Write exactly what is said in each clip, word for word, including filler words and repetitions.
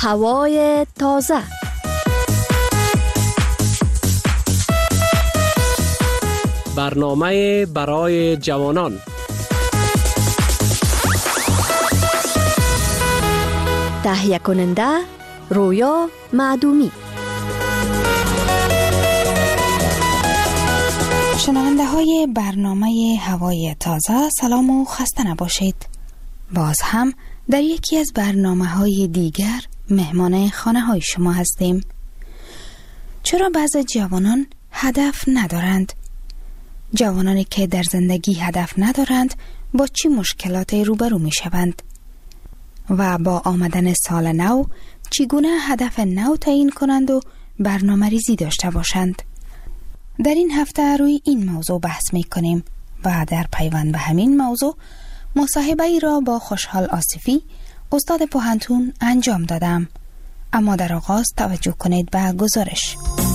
هوای تازه. برنامه برای جوانان. تهیه کننده رویا معدومی. شنونده های برنامه هوای تازه، سلام و خسته نباشید. باز هم در یکی از برنامه های دیگر مهمان خانه های شما هستیم. چرا بعضی جوانان هدف ندارند؟ جوانانی که در زندگی هدف ندارند با چی مشکلاتی روبرو می شوند؟ و با آمدن سال نو چگونه هدف نو تعیین کنند و برنامه ریزی داشته باشند؟ در این هفته روی این موضوع بحث می کنیم و در پیوند به همین موضوع مصاحبه ای را با خوشحال آصفی استاد پوهنتون انجام دادم. اما در آغاز توجه کنید به گزارش.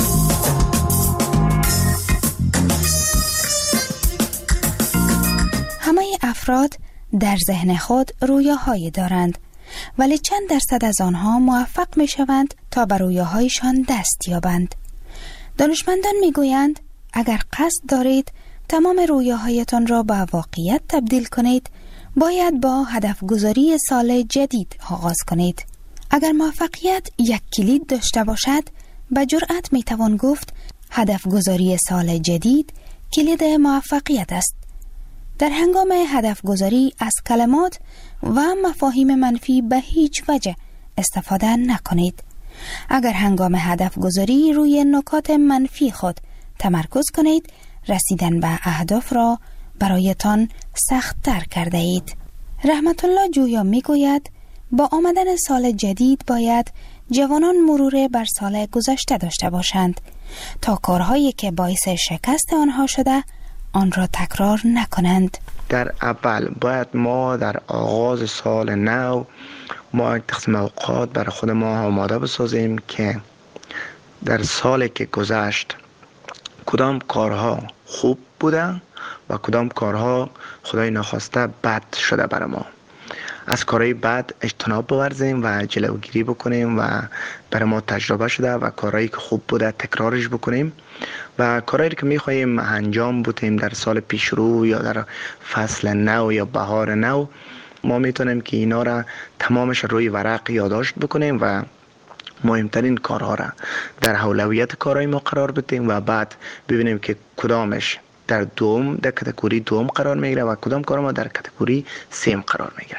همه افراد در ذهن خود رویاهایی دارند، ولی چند درصد از آنها موفق می شوند تا به رویاهایشان دست یابند. دانشمندان می گویند اگر قصد دارید تمام رویاهایتان را به واقعیت تبدیل کنید، باید با هدف گذاری سال جدید آغاز کنید. اگر موفقیت یک کلید داشته باشد، به جرأت می توان گفت هدف گذاری سال جدید کلید موفقیت است. در هنگام هدف گذاری از کلمات و مفاهیم منفی به هیچ وجه استفاده نکنید. اگر هنگام هدف گذاری روی نکات منفی خود تمرکز کنید، رسیدن به اهداف را برایتان سخت تر کرده اید. رحمت الله جویا می گوید با آمدن سال جدید باید جوانان مرور بر سال گذشته داشته باشند تا کارهایی که باعث شکست آنها شده آن را تکرار نکنند. در اول باید ما در آغاز سال نو ما تقسیم اوقات برای خود ما آماده بسازیم که در سالی که گذشت کدام کارها خوب بودن و کدام کارها خدای ناخواسته بد شده برای ما. از کارهای بد اجتناب بورزیم و جلوگیری بکنیم و برای ما تجربه شده و کارهایی که خوب بوده تکرارش بکنیم و کارهایی که میخواییم انجام بدیم در سال پیش رو یا در فصل نو یا بهار نو، ما میتونیم که اینا را تمامش روی ورق یادداشت بکنیم و مهمترین کارها را در اولویت کارهای ما قرار بدیم و بعد ببینیم که کدامش در دوم در کاتگوری دوم قرار میگیره و کدام کار ما در کاتگوری سیم قرار میگیره.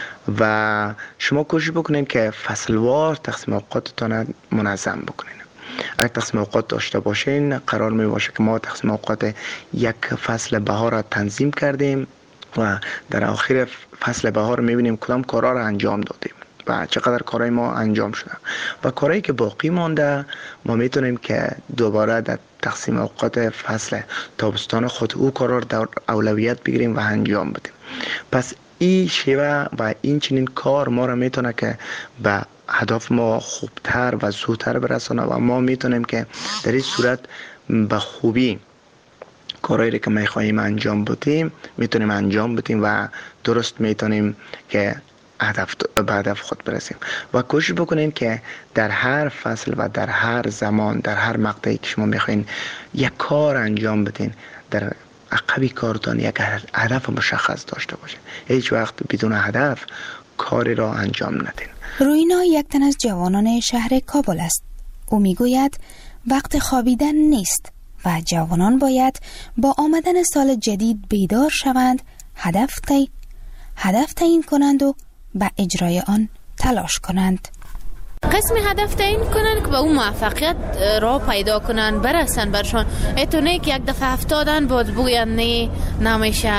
و شما کوشش بکنین که فصلوار تقسیم اوقاتتان منظم بکنین. اگر تقسیم اوقات داشته باشین قرار می باشه که ما تقسیم اوقات یک فصل بهار را تنظیم کردیم و در آخر فصل بهار میبینیم کدام کارها را انجام دادیم و چقدر کارهای ما انجام شده و کارهایی که باقی مانده ما میتونیم که دوباره در تقسیم اوقات فصل تابستان خود او کارها را در اولویت بگیریم و انجام بدیم. پس این شیوه و این چنین کار ما را میتونه که به هدف ما خوبتر و زودتر برسانه و ما میتونیم که در این صورت به خوبی کارهایی که میخواهیم انجام بدیم میتونیم انجام بدیم و درست میتونیم که هدف به هدف خود برسیم. و کوشش بکنین که در هر فصل و در هر زمان در هر مقطعی که شما میخواین یک کار انجام بدین، در عقبی کارتان یک هدف مشخص داشته باشین. هیچ وقت بدون هدف کاری را انجام ندین. روینا یک تن از جوانان شهر کابل است. او میگوید وقت خوابیدن نیست و جوانان باید با آمدن سال جدید بیدار شوند، هدف تی هدف تعیین کنند و به اجرای آن تلاش کنند. قسمی هدف تعیین کنن که به اون موفقیت راه پیدا کنن برسن برشان. اتونه که یک دفعه افتادن باز بگوین نه نمیشه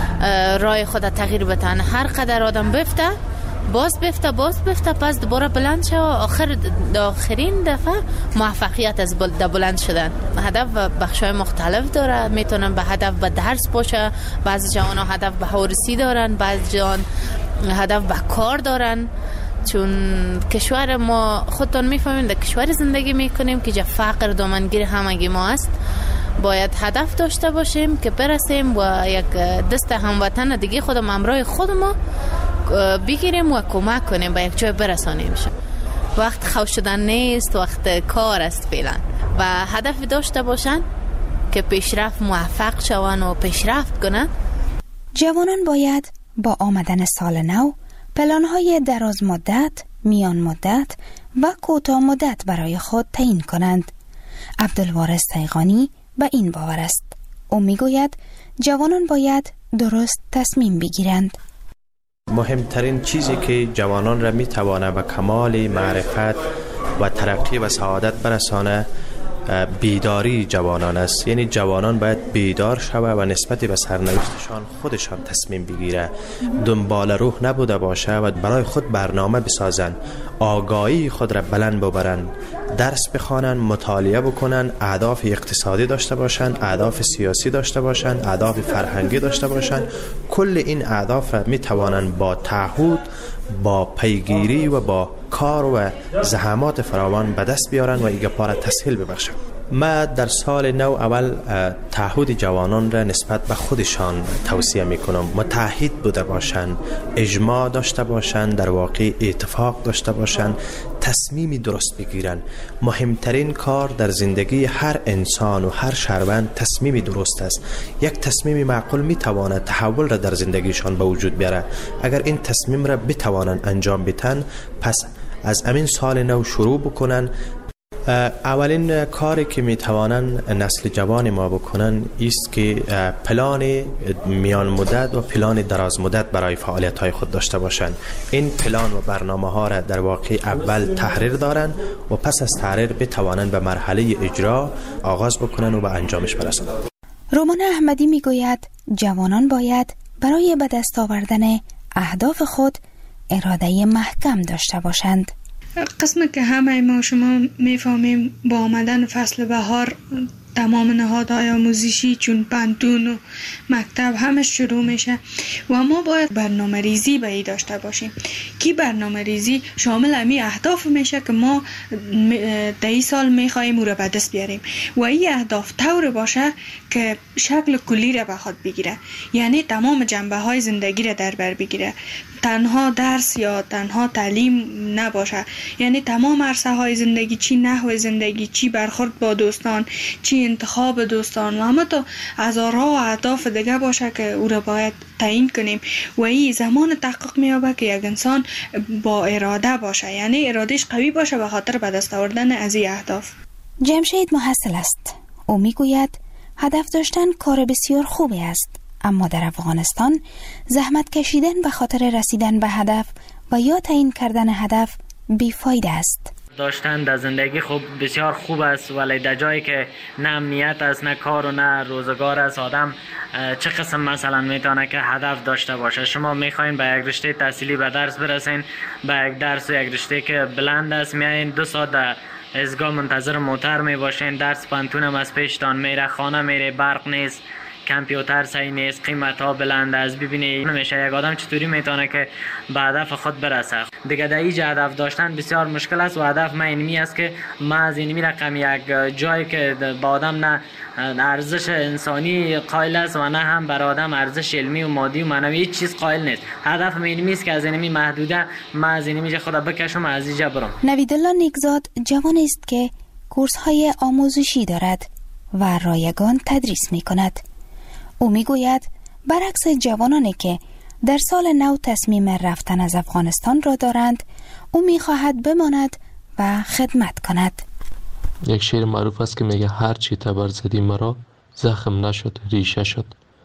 راه خود تغییر بدن. هر قدر آدم بفته باز بفته باز بفته پس دوباره بلند شه و آخر آخرین دفعه موفقیت از بلند شدن. هدف بخشای مختلف داره. میتونن به هدف به درس باشه، بعضی جوان ها هدف به هورسی دارن، بعضی جوان هدف به کار دارن. چون کشور ما خودتون میفهمین در کشور زندگی میکنیم که جا فقر دامنگیر همگی ما است. باید هدف داشته باشیم که برسیم و یک دست هموطن دیگه خودم همراه خود ما بگیریم و کمک کنیم به یک جای برسانیم. وقت خوش شدن نیست، وقت کار است فعلا و هدف داشته باشن که پیشرفت موفق شون و پیشرفت کنن. جوانان باید با آمدن سال نو پلان‌های دراز مدت، میان مدت و کوتاه مدت برای خود تعیین کنند. عبدالوارث تیغانی به این باور است. او میگوید جوانان باید درست تصمیم بگیرند. مهمترین چیزی که جوانان را میتوانه به کمال معرفت و ترقی و سعادت برسانه بیداری جوانان است. یعنی جوانان باید بیدار شوه و نسبت به سرنوشتشان خودشان تصمیم بگیره، دنبال روح نبوده باشه و برای خود برنامه بسازن، آگاهی خود را بلند ببرن، درس بخوانن، مطالعه بکنن، اهداف اقتصادی داشته باشن، اهداف سیاسی داشته باشن، اهداف فرهنگی داشته باشن. کل این اهداف را می توانن با تعهد، با پیگیری و با کار و زحمات فراوان به دست بیارن و ایگه پاره تسهیل ببخشن. ما در سال نو اول تعهد جوانان را نسبت به خودشان توصیه میکنم. متحد بوده باشند، اجماع داشته باشند، در واقع اتفاق داشته باشند، تصمیمی درست بگیرن. مهمترین کار در زندگی هر انسان و هر شهروند تصمیمی درست است. یک تصمیم معقول میتواند تحول را در زندگیشان به وجود بیاره. اگر این تصمیم را بتوانند انجام بدن، پس از امین سال نو شروع بکنن. اولین کاری که میتوانن نسل جوان ما بکنن است که پلان میان مدت و پلان دراز مدت برای فعالیت های خود داشته باشند. این پلان و برنامه ها را در واقع اول تحریر دارن و پس از تحریر بتوانند به مرحله اجرا آغاز بکنن و به انجامش برسند. رومان احمدی میگوید جوانان باید برای به دست آوردن اهداف خود اراده محکم داشته باشند. قسمی که همه ما شما میفهمیم با آمدن فصل بهار تمام نهادهای آموزشی چون پانتون و مکتب همه شروع میشه و ما باید برنامه ریزی به ای داشته باشیم که برنامه ریزی شامل امی اهداف میشه که ما در این سال میخواییم او را به دست بیاریم و این اهداف طور باشه که شکل کلی را به خود بگیره، یعنی تمام جنبه های زندگی را در بر بگیره، تنها درس یا تنها تعلیم نباشه، یعنی تمام عرصه های زندگی، چی نحو زندگی، چی برخورد با دوستان، چی انتخاب دوستان و همه تا هزارها و اهداف دیگه باشه که او را باید تعیین کنیم و این زمان تحقق میابه که یک انسان با اراده باشه، یعنی ارادهش قوی باشه به خاطر به دست آوردن از این اهداف. جمشید محصل است. او میگوید هدف داشتن کار بسیار خوبی است، اما در افغانستان زحمت کشیدن به خاطر رسیدن به هدف و یا تعیین کردن هدف بیفایده است. داشتن در زندگی خوب بسیار خوب است، ولی در جایی که نه امنیت است، نه کار و نه روزگار است، آدم چه قسم مثلا میتونه که هدف داشته باشه؟ شما میخواین به یک رشته تحصیلی به درس برسین، به یک درس و یک رشته که بلند است میایین، دو ساعت در ازگاه منتظر موتر میباشین، درس پانتونم از پیشتان میره، خانه میره، برق نیست، کامپیوتر صحیح نیست، قیمت ها بلند است. ببینید نمیشه یک آدم چطوری میتونه که به هدف خود برسه. دیگه در اینجا هدف داشتن بسیار مشکل است و هدف من اینمی است که ما از اینمی رقم یک جایی که با آدم نه ارزش انسانی قائل است و نه هم بر آدم ارزش علمی و مادی و معنوی هیچ چیز قائل نیست. هدف من اینمی است که از اینمی محدوده ما از اینمی خود بکشم از اینجا برم. نویدالله نیکزاد جوان است که کورس های آموزشی دارد و رایگان تدریس می کند. او میگوید برعکس جوانانی که در سال نو تصمیم رفتن از افغانستان را دارند، او میخواهد بماند و خدمت کند. یک شعر معروف است که میگه هر چی تبر زدی مرا زخم نشد ریشه شد.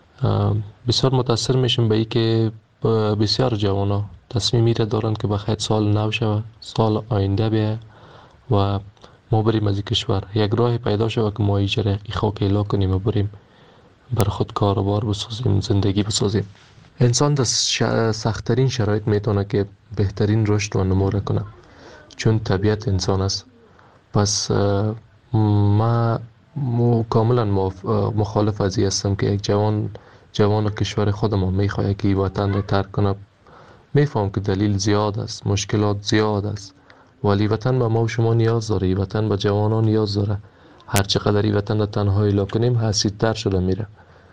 بسیار متاثر میشم به این که بسیار جوانا تصمیمی را دارند که بخاطر سال نو شود، سال آینده بیاید و ما بریم از کشور، یک راه پیدا شود که ما ایجره ای خاک ایلا کنیم و بریم بر خود کاروبار بسازیم، زندگی بسازیم. انسان در سخت‌ترین شرایط میتونه که بهترین رشد و نمو کنه، چون طبیعت انسان است. پس ما کاملا مخالف از این هستم که یک جوان جوان کشور خودم میخواد که وطن را ترک کنه. میفهم که دلیل زیاد است، مشکلات زیاد است، ولی وطن به ما و شما نیاز داره، وطن به جوانان نیاز داره. هر چقدر این وطن را تنهایی لا کنیم حسیدتر شده میره.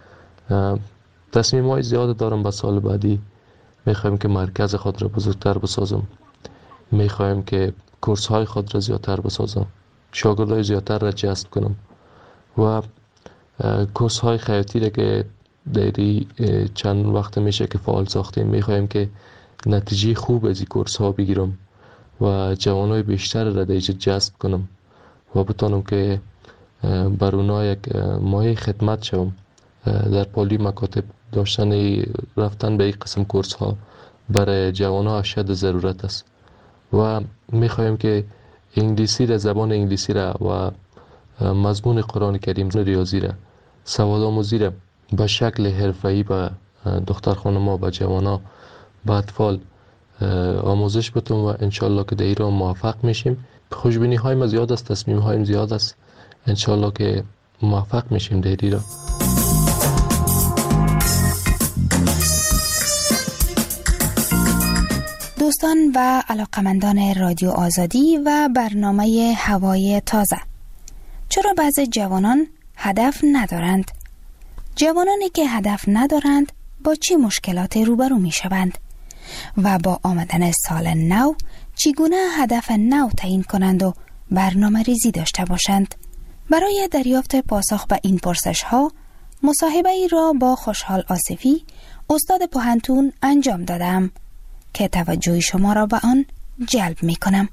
تصمیم های زیاد دارم به سال بعدی. میخوایم که مرکز خود را بزرگتر بسازم، میخوایم که کورس های خود را زیادتر بسازم، شاگردای زیادتر را جذب کنم و کورس های خیاطی را که دیری چند وقت میشه که فعال ساختیم، میخوایم که نتیجه خوب از این کورس ها بگیرم و جوانای بیشتر را دیجا جذب کنم و بتانم که بر اونا یک مایه خدمت شوم. در پالی مکاتب داشتن رفتن به این قسم کورس ها برای جوان ها اشد ضرورت است و میخوایم که انگلیسی را، زبان انگلیسی را و مضمون قرآن کریم، ریاضی را، سواد آموزی را به شکل حرفه‌ای به دختر خانم‌ها و جوان ها به اطفال آموزش بتم و انشالله که در ایران موفق میشیم. خوشبینی های ما زیاد است، تصمیم هایم زیاد است، انشالله که موفق میشیم در ایران. دوستان و علاقمندان رادیو آزادی و برنامه هوای تازه، چرا بعضی جوانان هدف ندارند؟ جوانانی که هدف ندارند با چه مشکلاتی روبرو می شوند؟ و با آمدن سال نو چگونه هدف نو تعیین کنند و برنامه ریزی داشته باشند؟ برای دریافت پاسخ به این پرسش ها مصاحبه ای را با خوشحال آصفی، استاد پوهنتون انجام دادم که توجه شما را به آن جلب می کنم.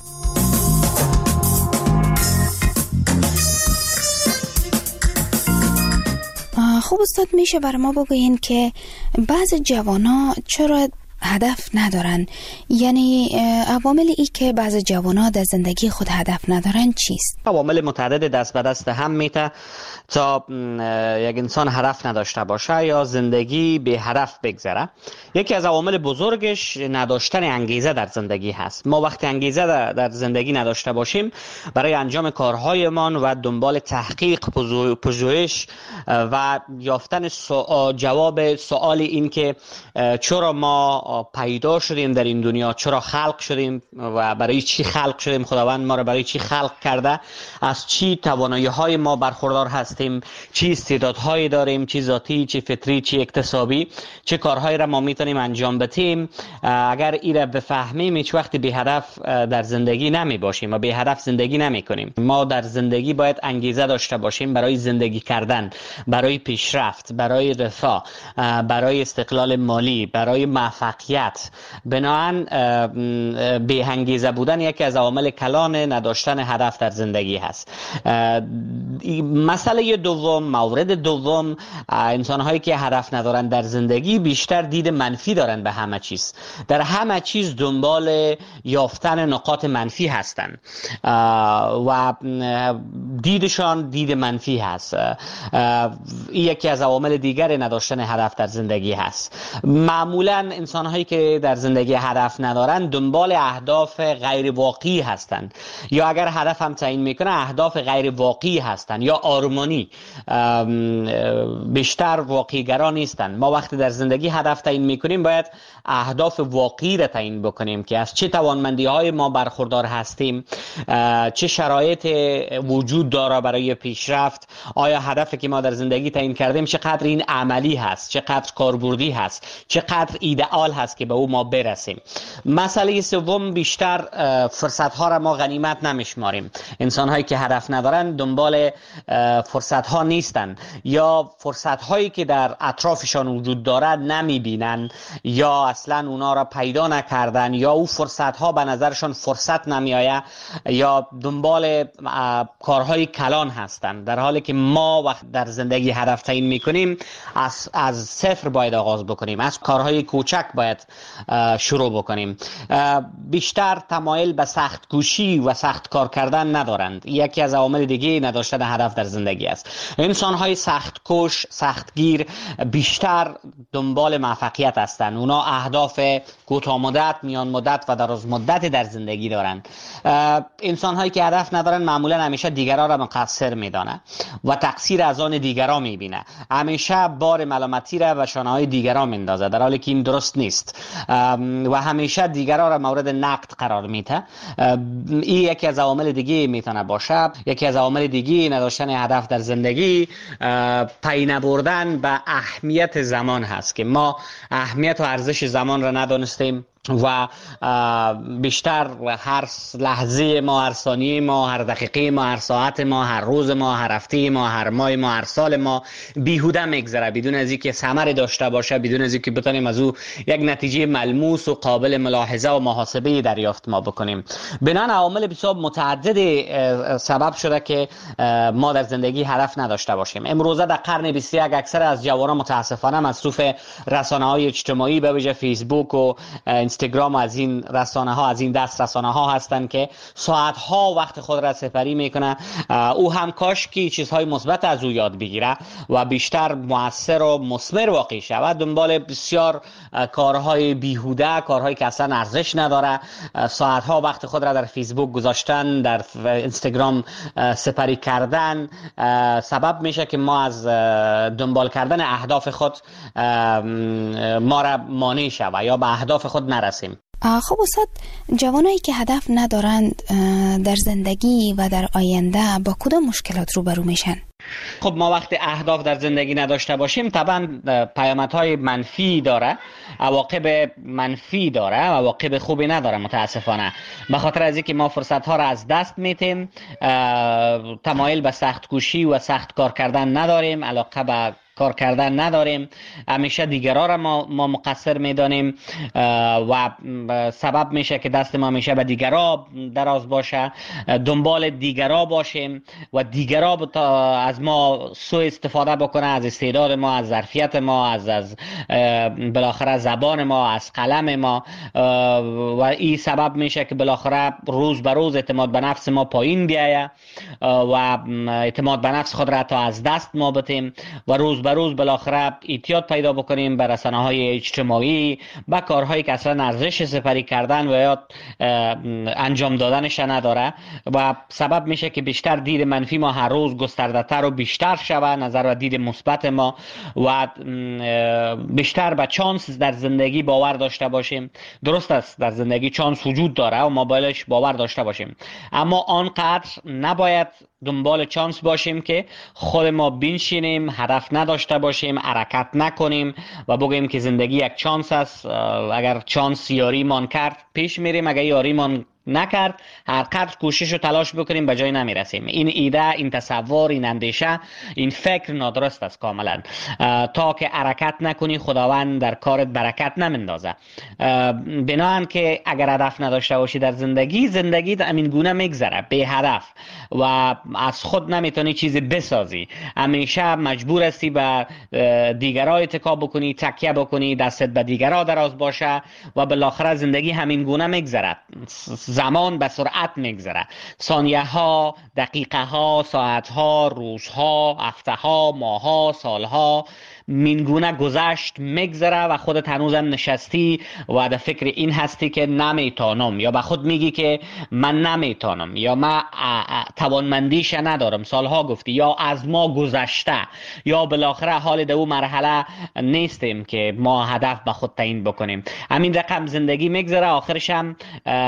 خوب استاد، میشه برای ما بگوین که بعض جوانا چرا هدف ندارن؟ یعنی عوامل ای که بعض جوانا در زندگی خود هدف ندارن چیست؟ عوامل متعدد دست به دست هم میته تا یک انسان هدف نداشته باشه یا زندگی به هدف بگذره. یکی از عوامل بزرگش نداشتن انگیزه در زندگی هست. ما وقتی انگیزه در زندگی نداشته باشیم برای انجام کارهایمان و دنبال تحقیق، پژوهش و یافتن سوال، جواب سوال این که چرا ما پیدا شدیم در این دنیا، چرا خلق شدیم و برای چی خلق شدیم، خداوند ما را برای چی خلق کرده، از چی توانایی های ما برخوردار هستیم، چی استعدادهایی داریم، چی ذاتی، چی فطری، چی اکتسابی، چه کارهایی را ما میتونیم انجام بدیم. اگر این را بفهمیم هیچ وقت بی هدف در زندگی نمی باشیم و بی هدف زندگی نمی کنیم. ما در زندگی باید انگیزه داشته باشیم برای زندگی کردن، برای پیشرفت، برای رفاه، برای استقلال مالی، برای موفقیت. بنابراین بی انگیزه بودن یکی از عوامل کلان نداشتن هدف در زندگی هست. مسئله دوم، مورد دوم، انسان هایی که هدف ندارن در زندگی بیشتر دید منفی دارن به همه چیز. در همه چیز دنبال یافتن نقاط منفی هستن و دیدشان دید منفی هست. این یکی از عوامل دیگر نداشتن هدف در زندگی هست. معمولا انسان هایی که در زندگی هدف ندارن دنبال اهداف غیر واقعی هستند، یا اگر هدف هم تعیین میکنه اهداف غیر واقعی هستند یا آرمانی، بیشتر واقعی گرا نیستند. ما وقتی در زندگی هدف تعیین میکنیم باید اهداف واقعی را تعیین بکنیم که از چه توانمندی های ما برخوردار هستیم، چه شرایط وجود داره برای پیشرفت، آیا هدفی که ما در زندگی تعیین کردیم چقدر این عملی هست، چقدر کاربردی هست، چقدر ایدئال هست که به او ما برسیم. مسئله سوم، بیشتر فرصت ها را ما غنیمت نمیشماریم. انسان هایی که هدف ندارن دنبال فرصت ها نیستن یا فرصت هایی که در اطرافشان وجود دارد نمیبینن یا اصلا اونا را پیدا نکردن یا او فرصت ها به نظرشان فرصت نمیآید یا دنبال کارهای کلان هستن، در حالی که ما وقت در زندگی هدف تعیین میکنیم از از صفر باید آغاز بکنیم، از کارهای کوچک باید شروع بکنیم. بیشتر تمایل به سخت کوشی و سخت کار کردن ندارند. یکی از عوامل دیگه نداشتن هدف در زندگی است. انسان های سخت کوش، سختگیر بیشتر دنبال موفقیت هستند. اونا اهداف کوتاه مدت، میان مدت و دراز مدت در زندگی دارند. انسان هایی که هدف ندارن معمولا همیشه دیگران را مقصر میدانه و تقصیر از آن دیگران میبینه. همیشه بار ملامتی را به شانه های دیگران میندازه، در حالی که این درست نیست و همیشه دیگران را مورد نقد قرار میده. این یکی از عوامل دیگه میتونه باشه. یکی از عوامل دیگه نداشتن هدف در زندگی پی نبردن به اهمیت زمان هست که ما اهمیت و ارزش زمان را ندانستیم و بیشتر هر لحظه ما، هر ثانیه ما، هر دقیقه ما، هر ساعت ما، هر روز ما، هر هفته ما، هر ماه ما، هر سال ما بیهوده میگذره بدون از اینکه ثمری داشته باشه، بدون از اینکه بتونیم از او یک نتیجه ملموس و قابل ملاحظه و محاسبه دریافت ما بکنیم. بنابراین عوامل بسیار متعدد سبب شده که ما در زندگی هدف نداشته باشیم. امروزه در قرن بیست و یک اکثر از جوانان متاسفانه مصروف رسانه‌های اجتماعی به ویژه فیسبوک و اینستاگرام و از این رسانه ها، از این دست رسانه ها هستند که ساعت ها وقت خود را سپری میکنه. او هم کاش که چیزهای مثبت از او یاد بگیره و بیشتر مؤثر و مثمر واقع شود. دنبال بسیار کارهای بیهوده، کارهایی که اصلا ارزش نداره، ساعت ها وقت خود را در فیسبوک گذاشتن، در اینستاگرام سپری کردن سبب میشه که ما از دنبال کردن اهداف خود ما را مانع شود یا به اهداف خود نرسیم. خب استاد، جوانایی که هدف ندارند در زندگی و در آینده با کدام مشکلات روبرو میشن؟ خب ما وقتی اهداف در زندگی نداشته باشیم طبعا پیامدهای منفی داره، عواقب منفی داره، عواقب خوبی نداره متاسفانه. به خاطر از اینکه ما فرصت ها را از دست میتیم، تمایل به سخت کوشی و سخت کار کردن نداریم، علاقه به کار کردن نداریم، همیشه دیگران را ما, ما مقصر میدانیم و سبب میشه که دست ما همیشه به دیگران دراز باشه، دنبال دیگران باشیم و دیگران از ما سوء استفاده بکنه، از استعداد ما، از ظرفیت ما، از از بالاخره زبان ما، از قلم ما، و این سبب میشه که بالاخره روز به روز اعتماد به نفس ما پایین بیایه و اعتماد به نفس خود را تا از دست ما بدیم و روز به روز بالاخره اعتیاد پیدا بکنیم به رسانه‌های اجتماعی، به کارهایی که اصلا ارزش سپری کردن و یا انجام دادنش نداره و سبب میشه که بیشتر دید منفی ما هر روز گسترده‌تر و بیشتر شود، نظر و دید مثبت ما و بیشتر به چانس در زندگی باور داشته باشیم. درست است در زندگی چانس وجود داره و ما بایدش باور داشته باشیم، اما آنقدر نباید دنبال چانس باشیم که خود ما بنشینیم، هدف نداشته باشیم، حرکت نکنیم و بگیم که زندگی یک چانس است، اگر چانس یاری مان کرد پیش میریم، اگر یاری مان نکرد هر قدر کوشش و تلاش بکنیم به جای نمیرسیم. این ایده، این تصور، این اندیشه، این فکر نادرست است کاملا. تا که حرکت نکنی خداوند در کارت برکت نمیندازه. بنابراین که اگر هدف نداشته باشی در زندگی، زندگی همین گونه میگذره بی هدف و از خود نمیتونی چیزی بسازی. همیشه مجبور هستی به دیگران اتکا بکنی، تکیه بکنی، دستت به دیگران دراز باشه و بالاخره زندگی همین گونه میگذره. زمان به سرعت میگذره، ثانیه ها، دقیقه ها، ساعت ها، روزها، هفته ها، ماه ها، سال ها مینگونه گذشت میگذره و خودت هنوزم نشستی و در فکر این هستی که نمیتونم، یا به خود میگی که من نمیتونم، یا من توانمندیش ندارم، سالها گفتی، یا از ما گذشته، یا بالاخره حال در اون مرحله نیستیم که ما هدف به خود تعیین بکنیم. همین رقم زندگی میگذره، آخرش هم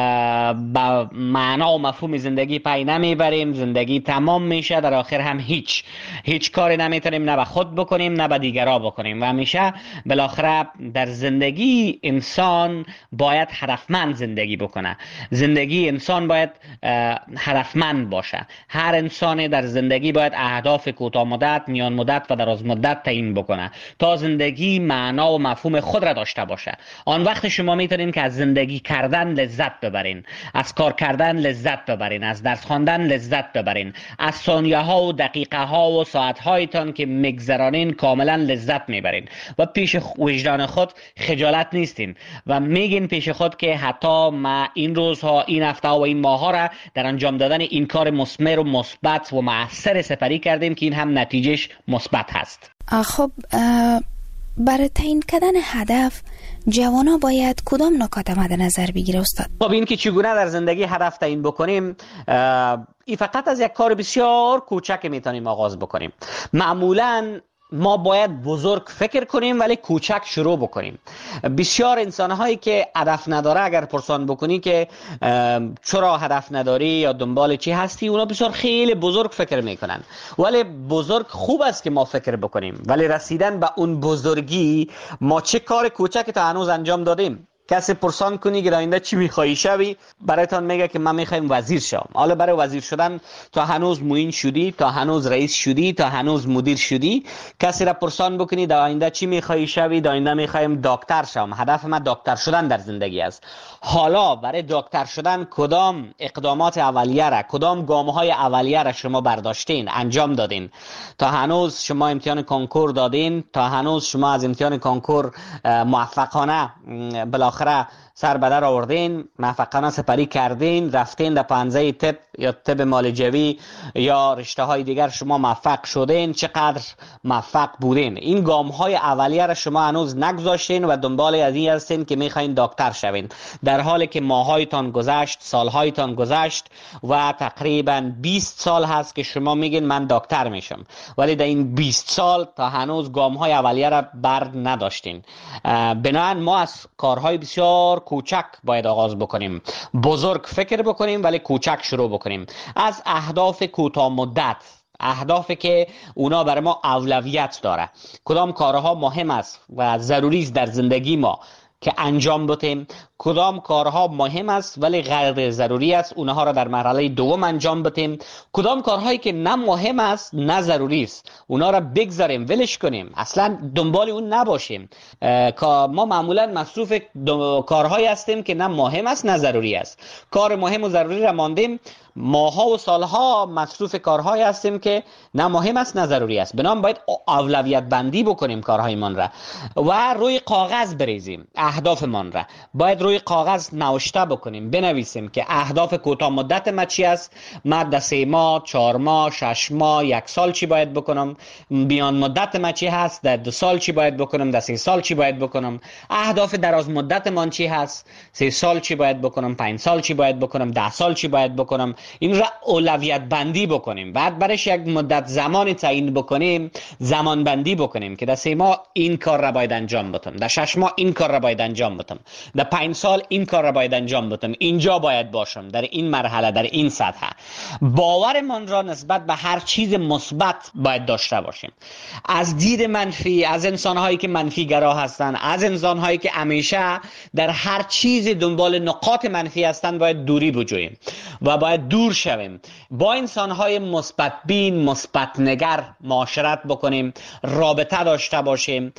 با معنا و مفهوم زندگی پی نمیبریم، زندگی تمام میشه، در آخر هم هیچ هیچ کاری نمیتونیم نه به خود بکنیم نه به دیگر بکنیم. و همیشه بالاخره در زندگی انسان باید هدفمند زندگی بکنه. زندگی انسان باید هدفمند باشه. هر انسان در زندگی باید اهداف کوتاه مدت، میان مدت و دراز مدت تعیین بکنه تا زندگی معنا و مفهوم خود را داشته باشه. آن وقت شما میتونین که از زندگی کردن لذت ببرین، از کار کردن لذت ببرین، از درس خواندن لذت ببرین، از ثانیه ها و دقیقه ها و ساعت هایتان که میگذرانین کاملا لذت میبرین و پیش وجدان خود خجالت نیستین و میگین پیش خود که حتی ما این روزها، این هفته و این ماه ها را در انجام دادن این کار مثمر و مثبت و مؤثر سپری کردیم که این هم نتیجهش مثبت هست. خب برای تعیین کردن هدف جوانا باید کدام نکات مد نظر بگیره استاد؟ خب این که چگونه در زندگی هدف تعیین بکنیم، این فقط از یک کار بسیار کوچک میتونیم آغاز بکنیم. معمولاً ما باید بزرگ فکر کنیم ولی کوچک شروع بکنیم. بسیار انسان‌هایی که هدف نداره اگر پرسان بکنی که چرا هدف نداری یا دنبال چی هستی، اونا بسیار خیلی بزرگ فکر میکنن. ولی بزرگ خوب است که ما فکر بکنیم، ولی رسیدن به اون بزرگی ما چه کار کوچکی تا هنوز انجام دادیم. کسی پرسان کنی که آینده چی میخوایی شوی، برایتان میگه که من میخوایم وزیر شوم. حالا برای وزیر شدن تا هنوز معین شدی، تا هنوز رئیس شدی، تا هنوز مدیر شدی. کسی را پرسان بکنی در آینده چی میخوایی شوی، در آینده میخوایم دکتر شوم، هدف من دکتر شدن در زندگی است. حالا برای دکتر شدن کدام اقدامات اولیه را، کدام گام‌های اولیه را شما برداشتین، انجام دادین؟ تا هنوز شما امتحان کنکور دادین، تا هنوز شما از امتحان کنکور موفقانه بالاخره سر به در آوردین، موفقانه سپری کردین، رفتین در پنزه طب یا طب معالجوی یا رشته های دیگر شما موفق شدین، چقدر موفق بودین؟ این گام های اولیه را شما هنوز نگذاشتین و دنبال از این هستین که میخواین دکتر شوین، در حالی که ماهایتان گذشت، سالهایتان گذشت و تقریبا بیست سال هست که شما میگین من دکتر میشم، ولی در این بیست سال تا هنوز گام های اولیه را بر نداشتین. بنابراین ما از کارهای بسیار کوچک باید آغاز بکنیم، بزرگ فکر بکنیم ولی کوچک شروع بکنیم. از اهداف کوتاه مدت، اهدافی که اونا برای ما اولویت داره، کدام کارها مهم است و ضروری است در زندگی ما که انجام بدیم، کدام کارها مهم است ولی غیر ضروری است اونها را در مرحله دوم انجام بدیم، کدام کارهایی که نه مهم است نه ضروری است اونها را بگذاریم، ولش کنیم، اصلا دنبال اون نباشیم. ما معمولا مصروف کارهایی هستیم که نه مهم است نه ضروری است. کار مهم و ضروری را ماندیم، ماها و سالها مصروف کارهایی هستیم که نه مهم است نه ضروری است. بنابراین باید اولویت بندی بکنیم کارهایمان را و روی کاغذ بریزیم اهدافمان را. باید روی کاغذ نوشته بکنیم، بنویسیم که اهداف کوتاه مدت ما چی است، من در سه ماه، چهار ماه، شش ماه، یک سال چی باید بکنم، میان مدت ما چی هست، در دو سال چی باید بکنم، در سه سال چی باید بکنم، اهداف دراز مدت من چی هست، سه سال چی باید بکنم، پنج سال چی باید بکنم، ده سال چی باید بکنم. این را اولویت بندی بکنیم. بعد برش یک مدت زمان تعیین بکنیم، زمان بندی بکنیم که در سه ماه این کار را باید انجام بدم، در شش ماه این کار را باید انجام بدم، در پنج سال این کار را باید انجام بدم، اینجا باید باشم، در این مرحله، در این سطح. باورمان را نسبت به هر چیز مثبت باید داشته باشیم. از دید منفی، از انسان‌هایی که منفی گرا هستند، از انسان‌هایی که همیشه در هر چیز دنبال نقاط منفی هستند باید دوری بجوییم و باید دور شویم. با انسان‌های مثبت بین، مثبت نگر معاشرت بکنیم، رابطه داشته باشیم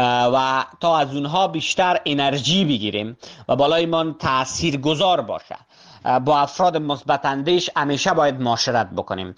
و تا از اونها بیشتر انرژی بگیریم و بالای من تأثیر گذار باشه. با افراد مثبت اندیش همیشه باید معاشرت بکنیم.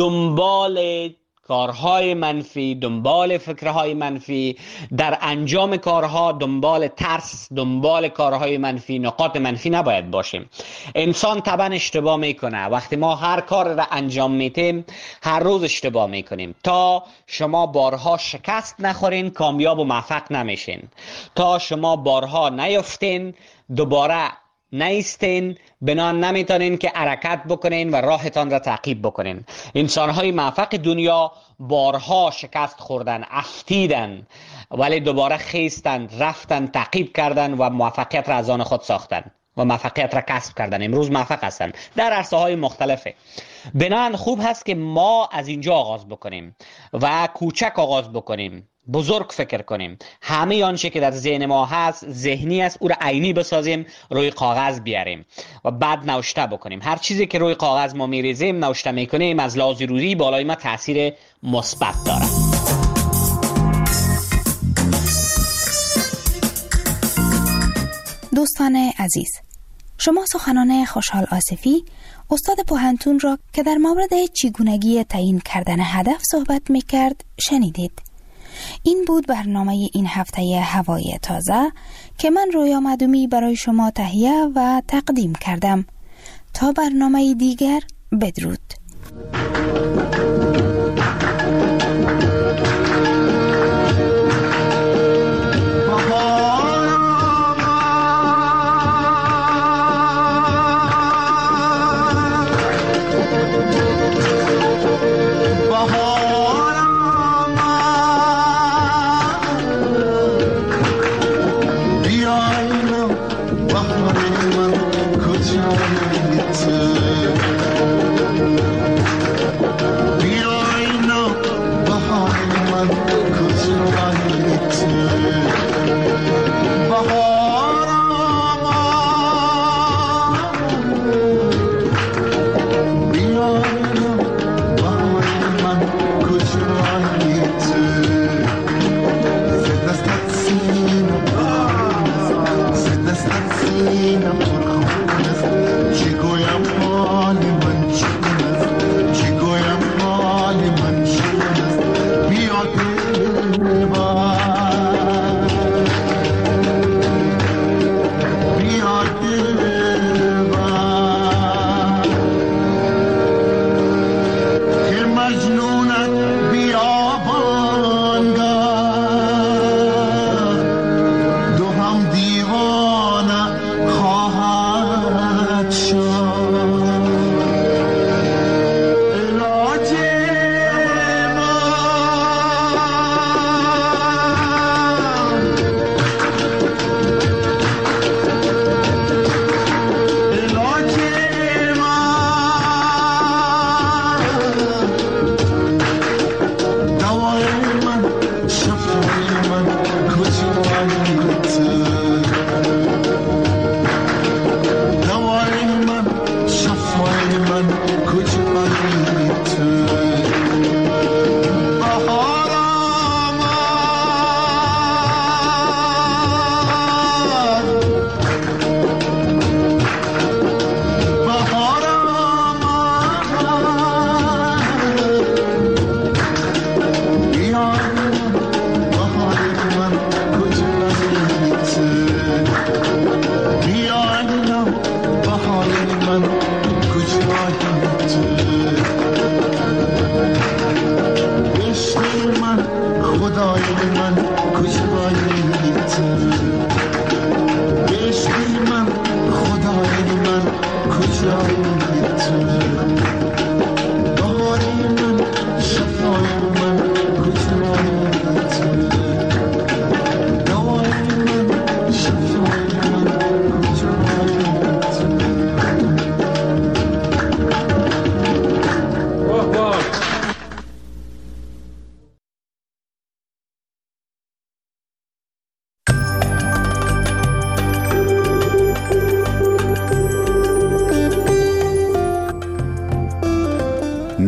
دنبال کارهای منفی، دنبال فکرهای منفی، در انجام کارها دنبال ترس، دنبال کارهای منفی، نقاط منفی نباید باشیم. انسان طبعا اشتباه میکنه. وقتی ما هر کار را انجام میتیم هر روز اشتباه میکنیم. تا شما بارها شکست نخورین کامیاب و موفق نمیشین. تا شما بارها نیفتین دوباره نیستین، بنان نمیتونین که حرکت بکنین و راهتان را تعقیب بکنین. انسانهای موفق دنیا بارها شکست خوردن، افتیدن، ولی دوباره خیستن، رفتن، تعقیب کردن و موفقیت را از آن خود ساختن و موفقیت را کسب کردن. امروز موفق هستن در عرصه های مختلفه. بنان خوب هست که ما از اینجا آغاز بکنیم و کوچک آغاز بکنیم، بزرگ فکر کنیم. همه آنچه که در ذهن ما هست ذهنی است، او را عینی بسازیم، روی کاغذ بیاریم و بعد نوشته بکنیم. هر چیزی که روی کاغذ ما میریزیم، نوشته میکنیم، از لحاظ روزی بالای ما تاثیر مثبت داره. دوستان عزیز، شما سخنان خوشحال آصفی، استاد پوهنتون را که در مورد چگونگی تعیین کردن هدف صحبت میکرد شنیدید. این بود برنامه این هفته هوای تازه که من رویا معدومی برای شما تهیه و تقدیم کردم. تا برنامه دیگر، بدرود. Thank you.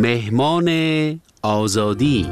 مهمان آزادی.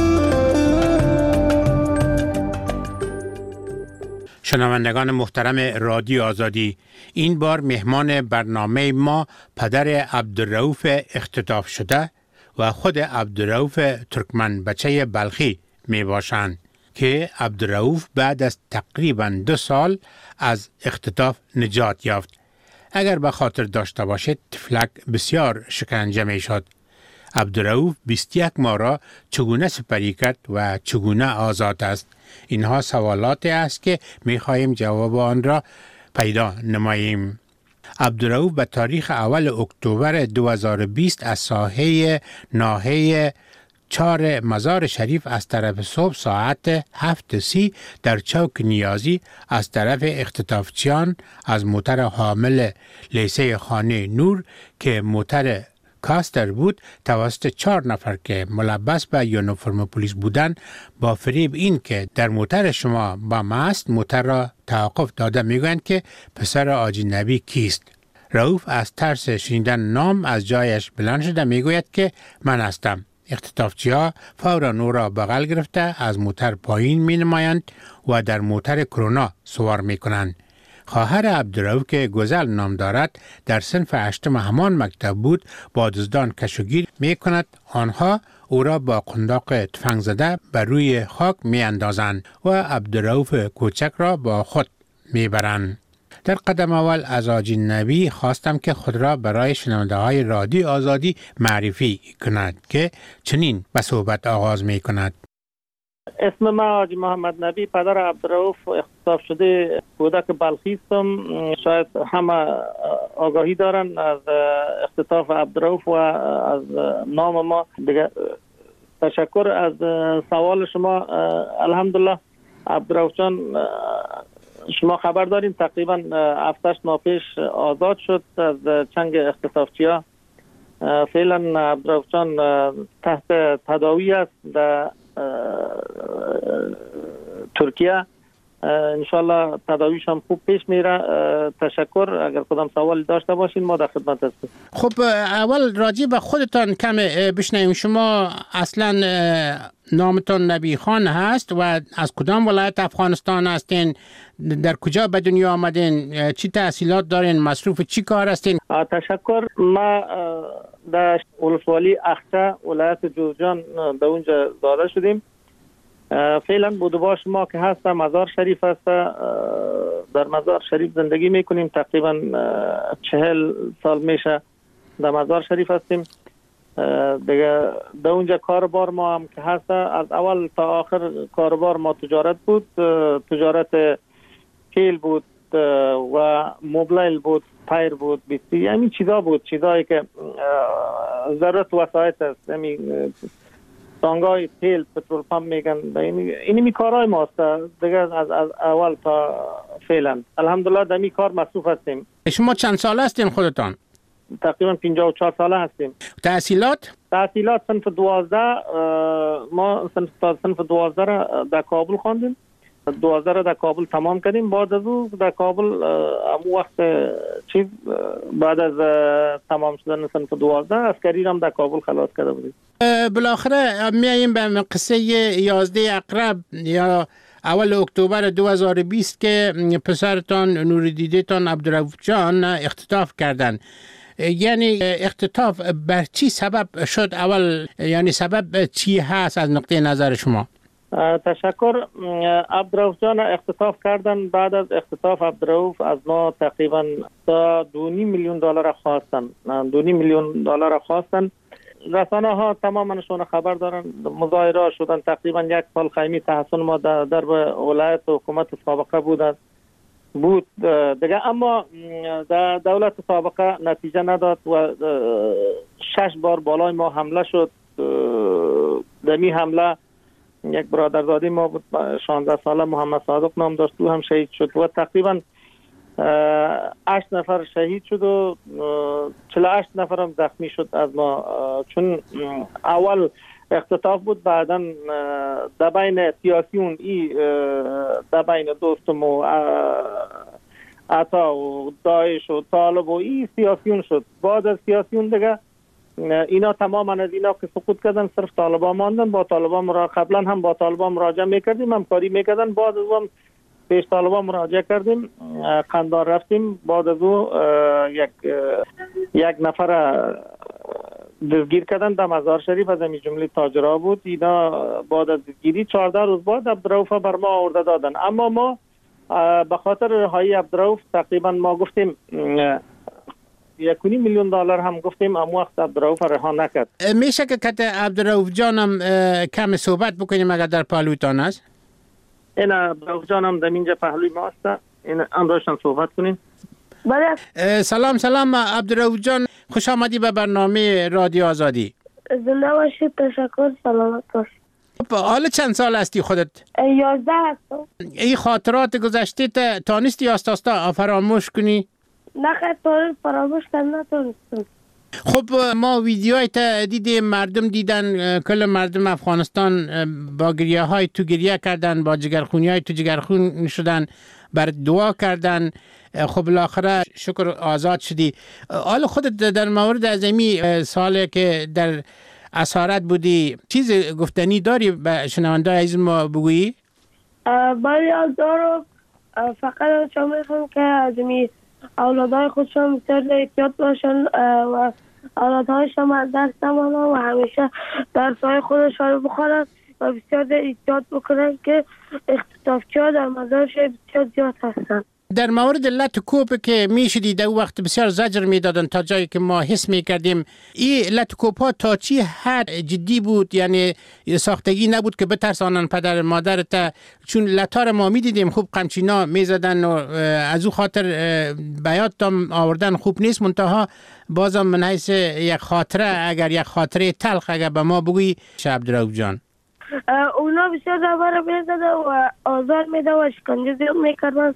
شنوندگان محترم رادیو آزادی، این بار مهمان برنامه ما پدر عبدالرؤوف اختطاف شده و خود عبدالرؤوف ترکمن بچه بلخی می باشند که عبدالرؤوف بعد از تقریباً دو سال از اختطاف نجات یافت. اگر به خاطر داشته باشید طفلک بسیار شکنجه می شد. عبدالرؤوف بیست و یک ماه را چگونه سپری کرد و چگونه آزاد است؟ اینها سوالاتی است که می خواهیم جواب آن را پیدا نماییم. عبدالرؤوف به تاریخ اول اکتبر دو هزار و بیست از ساحه ناحیه چهار مزار شریف از طرف صبح ساعت هفت سی در چوک نیازی از طرف اختطافچیان از موتر حامل لیسه خانه نور که موتر کاستر بود توسط چهار نفر که ملبس به یونیفرم پلیس بودند با فریب این که در موتر شما با ماست موتر را توقف داده میگویند که پسر حاجی نبی کیست. رؤوف از ترس شنیدن نام از جایش بلند شده میگوید که من هستم. اختطافچی‌ها فورا او را بغل گرفته از موتر پایین می نمایند و در موتر کرونا سوار می کنند. خواهر عبدالرؤوف که گزل نام دارد در صنف هشتم همان مکتب بود با دزدان کشوگیر می کند. آنها او را با قنداق تفنگ زده بر روی خاک می اندازند و عبدالرؤوف کوچک را با خود می برند. در قدم اول از حاجی نبی خواستم که خود را برای شنونده های رادیو آزادی معرفی کند که چنین به صحبت آغاز می کند. اسم من حاجی محمد نبی، پدر عبدالرؤوف اختطاف شده کودک بلخی هستم. شاید همه آگاهی دارن از اختطاف عبدالرؤوف و از نام ما. دیگه تشکر از سوال شما. الحمدلله عبدالرؤوف جان شما خبر دارین تقریبا هفتش ماه پیش آزاد شد از چنگ اختطافچی‌ها. فعلا عبدالرؤوف جان تحت تداوی است در ترکیه. انشالله تداویش هم خوب پیش میره. تشکر. اگر کدام سوالی داشته باشین ما در خدمت هستیم. خب اول راجع به خودتان کم بشنویم. شما اصلا نامتان نبی خان هست و از کدام ولایت افغانستان هستین؟ در کجا به دنیا آمدین؟ چی تحصیلات دارین؟ مصروف چی کار هستین؟ تشکر. ما در ولسوالی اخچه ولایت جوزجان در اونجا زاده شدیم. فعلا بودباش ما که هست مزار شریف هست. در مزار شریف زندگی میکنیم. تقریبا چهل سال میشه در مزار شریف هستیم. دیگه در اونجا کاربار ما هم که هست از اول تا آخر کاربار ما تجارت بود. تجارت تیل بود و موبایل بود، پایر بود، بیستی، همین چیزا بود، چیزایی که ضرورت وسایت است. همین تانگای تیل پترول پمپ میگن. اینی می کارهای ماست دیگه از, از اول تا فعلا. الحمدلله در می کار مصروف هستیم. شما چند سال هستین خودتان؟ تقریبا پنجاه و چهار ساله هستیم. تحصیلات؟ تحصیلات صنف دوازده. ما صنف صنف دوازده را در کابل خواندیم. دوازده را در کابل تمام کردیم. بعد از او در کابل همون وقت چیز بعد از تمام شدن صنف دوازده عسکری هم در کابل خلاص کرده بودیم. بالاخره میاییم به قصه یازده اقرب یا اول اکتبر دو هزار و بیست که پسرتان نوردیدتان عبدالرؤوف جان اختطاف کردن. یعنی اختطاف بر چی سبب شد اول؟ یعنی سبب چی هست از نقطه نظر شما؟ تشکر. عبدالرؤوف جان اختطاف کردن. بعد از اختطاف عبدالرؤوف از ما تقریبا تا دو نیم میلیون دلار خواستن. دو نیم میلیون دلار خواستن. رسانه ها تمامشون خبر دارن. مظاهره شدن. تقریبا یک سال خیمی تحسن ما در درب ولایت و حکومت سابقه بود بود دیگه. اما در دولت سابقه نتیجه نداد و شش بار بالای ما حمله شد. دمی حمله یک برادرزاده ما بود شانزده ساله محمد صادق نام داشت، او هم شهید شد و تقریبا هشت نفر شهید شد و چهل و هشت نفر هم زخمی شد از ما. چون اول اختطاف بود، بعدا در بین سیاسیون ای در بین دوستم و عطا و داعش و طالب و ای سیاسیون شد. بعد از سیاسیون دیگه اینا تماما از اینا که سقوط کردن صرف طالبان ماندن. با طالبان مرا قبلا هم با طالبان مراجعه میکردیم، همکاری میکردن. بعد از اون پیش طالبان مراجعه کردیم، قندار رفتیم. بعد از او یک یک نفر دستگیر کردن در مزار شریف، از همین جمله تاجرها بود. اینا بعد از دستگیری چهارده روز بعد عبدالرؤوف بر ما آورده دادن. اما ما به خاطر رهایی عبدالرؤوف تقریبا ما گفتیم یک و نیم میلیون دلار هم گفتیم، اما وقت عبدالرؤوف رها نکرد. میشه که کت عبدالرؤوف جانم کم صحبت بکنیم اگر در پهلویتان است؟ این عبدالرؤوف جانم در اینجا پهلوی ما است. این امروزشان صحبت کنیم. بله. سلام سلام عبدالرؤوف جان، خوش آمدی به برنامه رادیو آزادی. زنده باشید. تشکر. سلامت باشید. حالا چند سال هستی خودت؟ یازده هستم. این خاطرات گذشته تانستی آستاستا فراموش کنی؟ نه خیلی فراموش کردن نتونستم. خب ما ویدیوهای تا دیدیم، مردم دیدن، کل مردم افغانستان با گریه های تو گریه کردن، با جگرخونی های تو جگرخون شدن، بر دعا کردن. خب بالاخره شکر آزاد شدی. حالا خودت در مورد ازمی سالی که در اسارت بودی چیز گفتنی داری به شنونده عزیز ما بگویی؟ بله دارم. فقط چون میخوام که ازمی اولادهای خودشون بسیار احتیاط باشن و اولادهایشون از دست نمانن و همیشه درسهای خودشون بخورن و بسیار احتیاط بکنن که اختطافچی ها در مزارش بسیار زیاد هستن. در مورد لط کوپ که میشدی در وقت بسیار زجر میدادن تا جایی که ما حس میکردیم. این لط کوپ ها تا چی حد جدی بود؟ یعنی ساختگی نبود که بترسانن پدر مادرت؟ چون لطار ما میدیدیم خوب قمچینا میزدن و از او خاطر بیاتم آوردن خوب نیست. منتها بازم من حیث یک خاطره، اگر یک خاطره تلخ اگر به ما بگویی عبدالرؤوف جان. اونا بسیار درباره میزدن و آزار میدن و شکنجه زیاد میکردن.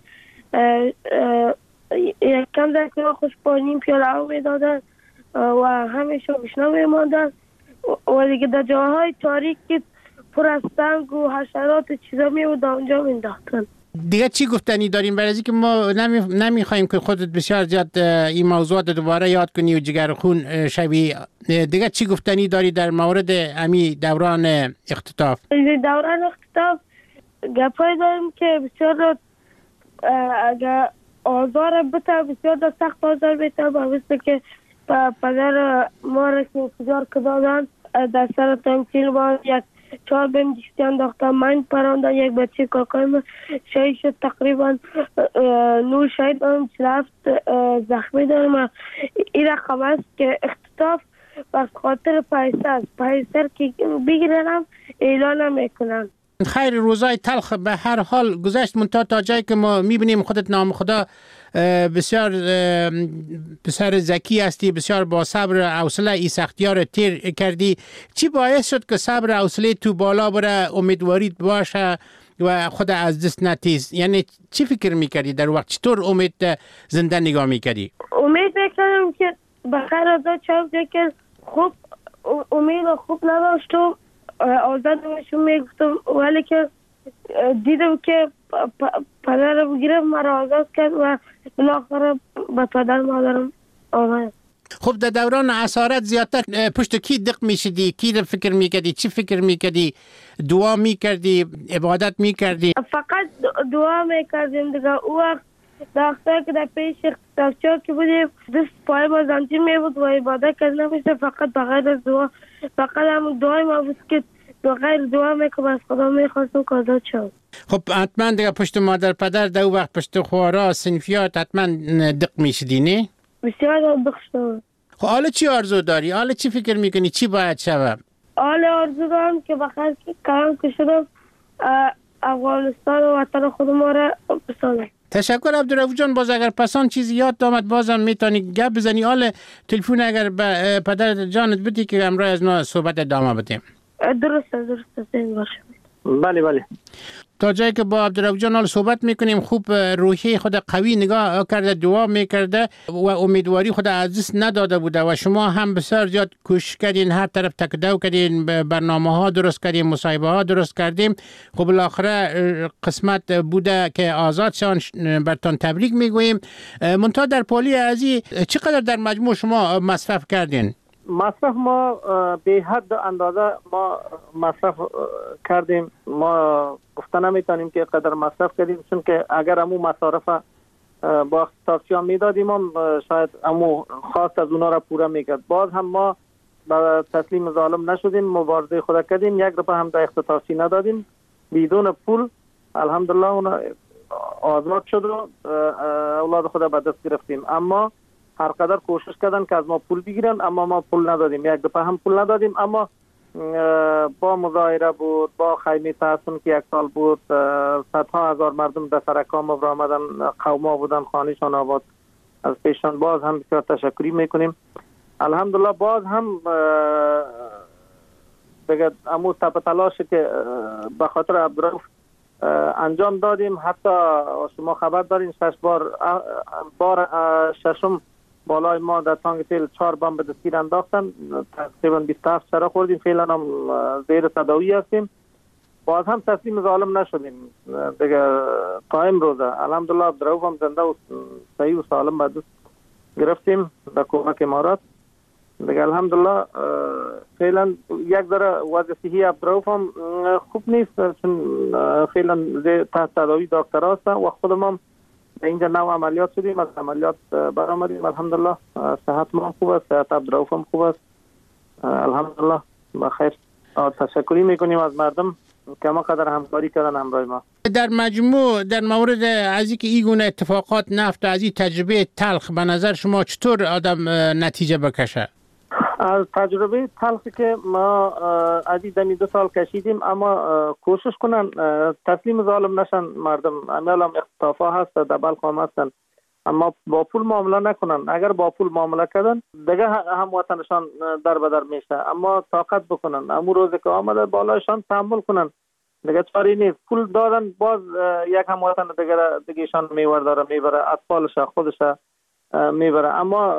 یک کم در که خوش پانیم پیاله ها میدادن و همیشه بشنا میماندن و دیگه در جاهای تاریک که پر از سنگ و حشرات چیزا میبود اونجا مینداختن. دیگه چی گفتنی داریم؟ برای اینکه ما نمی نمیخوایم که خودت بسیار زیاد این موضوعات دوباره یاد کنی و جگرخون شوی. دیگه چی گفتنی داری در مورد امی دوران اختطاف؟ دوران اختطاف گپای داریم که بسیار اگر آزار بتا بسیار سخت آزار بتا با مثل که پدر ما را که انتظار کدادن در سر تمثیل با یک چهار بیم دیستی انداختن، من پراندن، یک بچه کاکای من شهید شد. تقریبا نور شهید دارم، چلفت زخمی دارم. این رقم است که اختطاف و خاطر پیسر است. پیسر که بگیرنم اعلان میکنم. خیر، روزای تلخ به هر حال گذشت، منتها تا جایی که ما میبینیم خودت نام خدا بسیار بسیار ذکی هستی، بسیار با صبر و حوصله ای سختی‌ها رو تیر کردی. چی باعث شد که صبر و حوصله تو بالا بره، امیدواریت باشه و خود از دست نتیز؟ یعنی چی فکر میکردی در وقت؟ چطور امید زنده نگاه میکردی؟ امید میکردم که بخیر آزاد شد، که خوب امید خوب نداشت و آزاد نمیشون میگفتم، ولی که دیدم که پدر رو بگیرم مرا آزاد کرد و بالاخره به پدر مادرم آمد. خب در دوران اسارت زیادتر پشت کی دق میشدی؟ کی رو فکر میکردی؟ چی فکر میکردی؟ دعا میکردی؟ عبادت میکردی؟ فقط دعا میکردیم دیگه. او وقت دختر که در پیش اختطافچی که بودیم دست پای ما زنجیر میبود و عبادت کرد نمیشه، فقط بغیر از دعا. فقط هم دعای ما بود که بغیر دعا میکنم از خدا میخواستم که آزاد شد. خب حتما دیگه پشت مادر پدر در وقت پشت خوارا سنفیات حتما دق میشدی نه؟ بسیار دق شد. خب حالا چی آرزو داری؟ حالا چی فکر میکنی؟ چی باید شود؟ حالا آرزو دارم که بخیر کلام کشیدم افغانستان و وطن خود ما را بسازم. تشکر عبدالرؤوف جان. باز اگر پسان چیزی یاد آمد بازم میتونی گپ بزنی. حالا تلفن اگر به پدر جانت بدی که امروز از ما صحبت ادامه بدیم. درسته درسته زنگ باشه. بله بله. تا جایی که با عبدالرؤوف جان حال صحبت میکنیم، خوب روحی خود قوی نگاه کرده، دعا میکرده و امیدواری خود از دست نداده بوده و شما هم بسیار زیاد کوشش کردین، هر طرف تکدو کردین، برنامه ها درست کردین، مصاحبه ها درست کردیم. خب بالاخره قسمت بوده که آزاد شان، برتان تبریک میگوییم. منتها در پالی ازی چقدر در مجموع شما مصرف کردین؟ مصرف ما به حد اندازه ما مصرف کردیم. ما گفته نمیتونیم که قدر مصرف کردیم، چون که اگر امو مصارف با اختصاصی ها میدادیم هم شاید امو خواست از اونا را پوره میکرد. باز هم ما با تسلیم ظالم نشدیم، مبارزه خود کردیم، یک روپه هم در اختصاصی ندادیم. بدون پول الحمدلله اونا آزاد شد و اولاد خود به دست گرفتیم. اما هر قدر کوشش کردن که از ما پول بگیرن، اما ما پول ندادیم، یک دفعه هم پول ندادیم. اما با مظاهره بود، با خیمه تحسن که یک سال بود، صدها هزار مردم در سرکام آمدن، قوما بودن، خانهشان آباد از پیشان. باز هم بسیار تشکری میکنیم. الحمدلله باز هم دیگه امو تپ تلاش که به خاطر عبدالرؤوف انجام دادیم. حتی شما خبر دارین شش بار بار ششم بالای ما در تانگ تیل چهار بمب به دستگیر انداختن، تقریبا بیست و هفت چرا خوردیم، فعلا هم زیر تداوی هستیم. باز هم تسلیم ظالم نشدیم دیگه تا امروزه. الحمدلله عبدالرؤوف هم زنده و صحیح و سالم به دست گرفتیم به کمک امارات دیگه. الحمدلله فعلا یک ذره وضع صحی عبدالرؤوف هم خوب نیست، چون فعلا تحت تداوی دکتر هست و خودم هم اینجا نو عملیات شدیم، از عملیات برآمدیم. الحمدلله صحت ما خوب است، صحت عبدالرؤوف هم خوب است الحمدلله بخیر. تشکری میکنیم از مردم که ما قدر همکاری کردن همراه ما. در مجموع در مورد از اینکه این گونه اتفاقات نفت از این تجربه تلخ به نظر شما چطور آدم نتیجه بکشه؟ از تجربه تلخی که ما از این دو سال کشیدیم، اما کوشش کنن تسلیم ظالم نشن مردم. امیال هم اختطافا هست، در بلخ هم هستن، اما با پول معامله نکنن. اگر با پول معامله کردن دیگه هم وطنشان در بدر میشه. اما طاقت بکنن، امو روزی که آمده بالایشان تحمل کنن دیگه چاری نیست. پول دادن باز یک هم وطن دیگه دیگهشان میورداره میبره، اطفالش خودش میبره. اما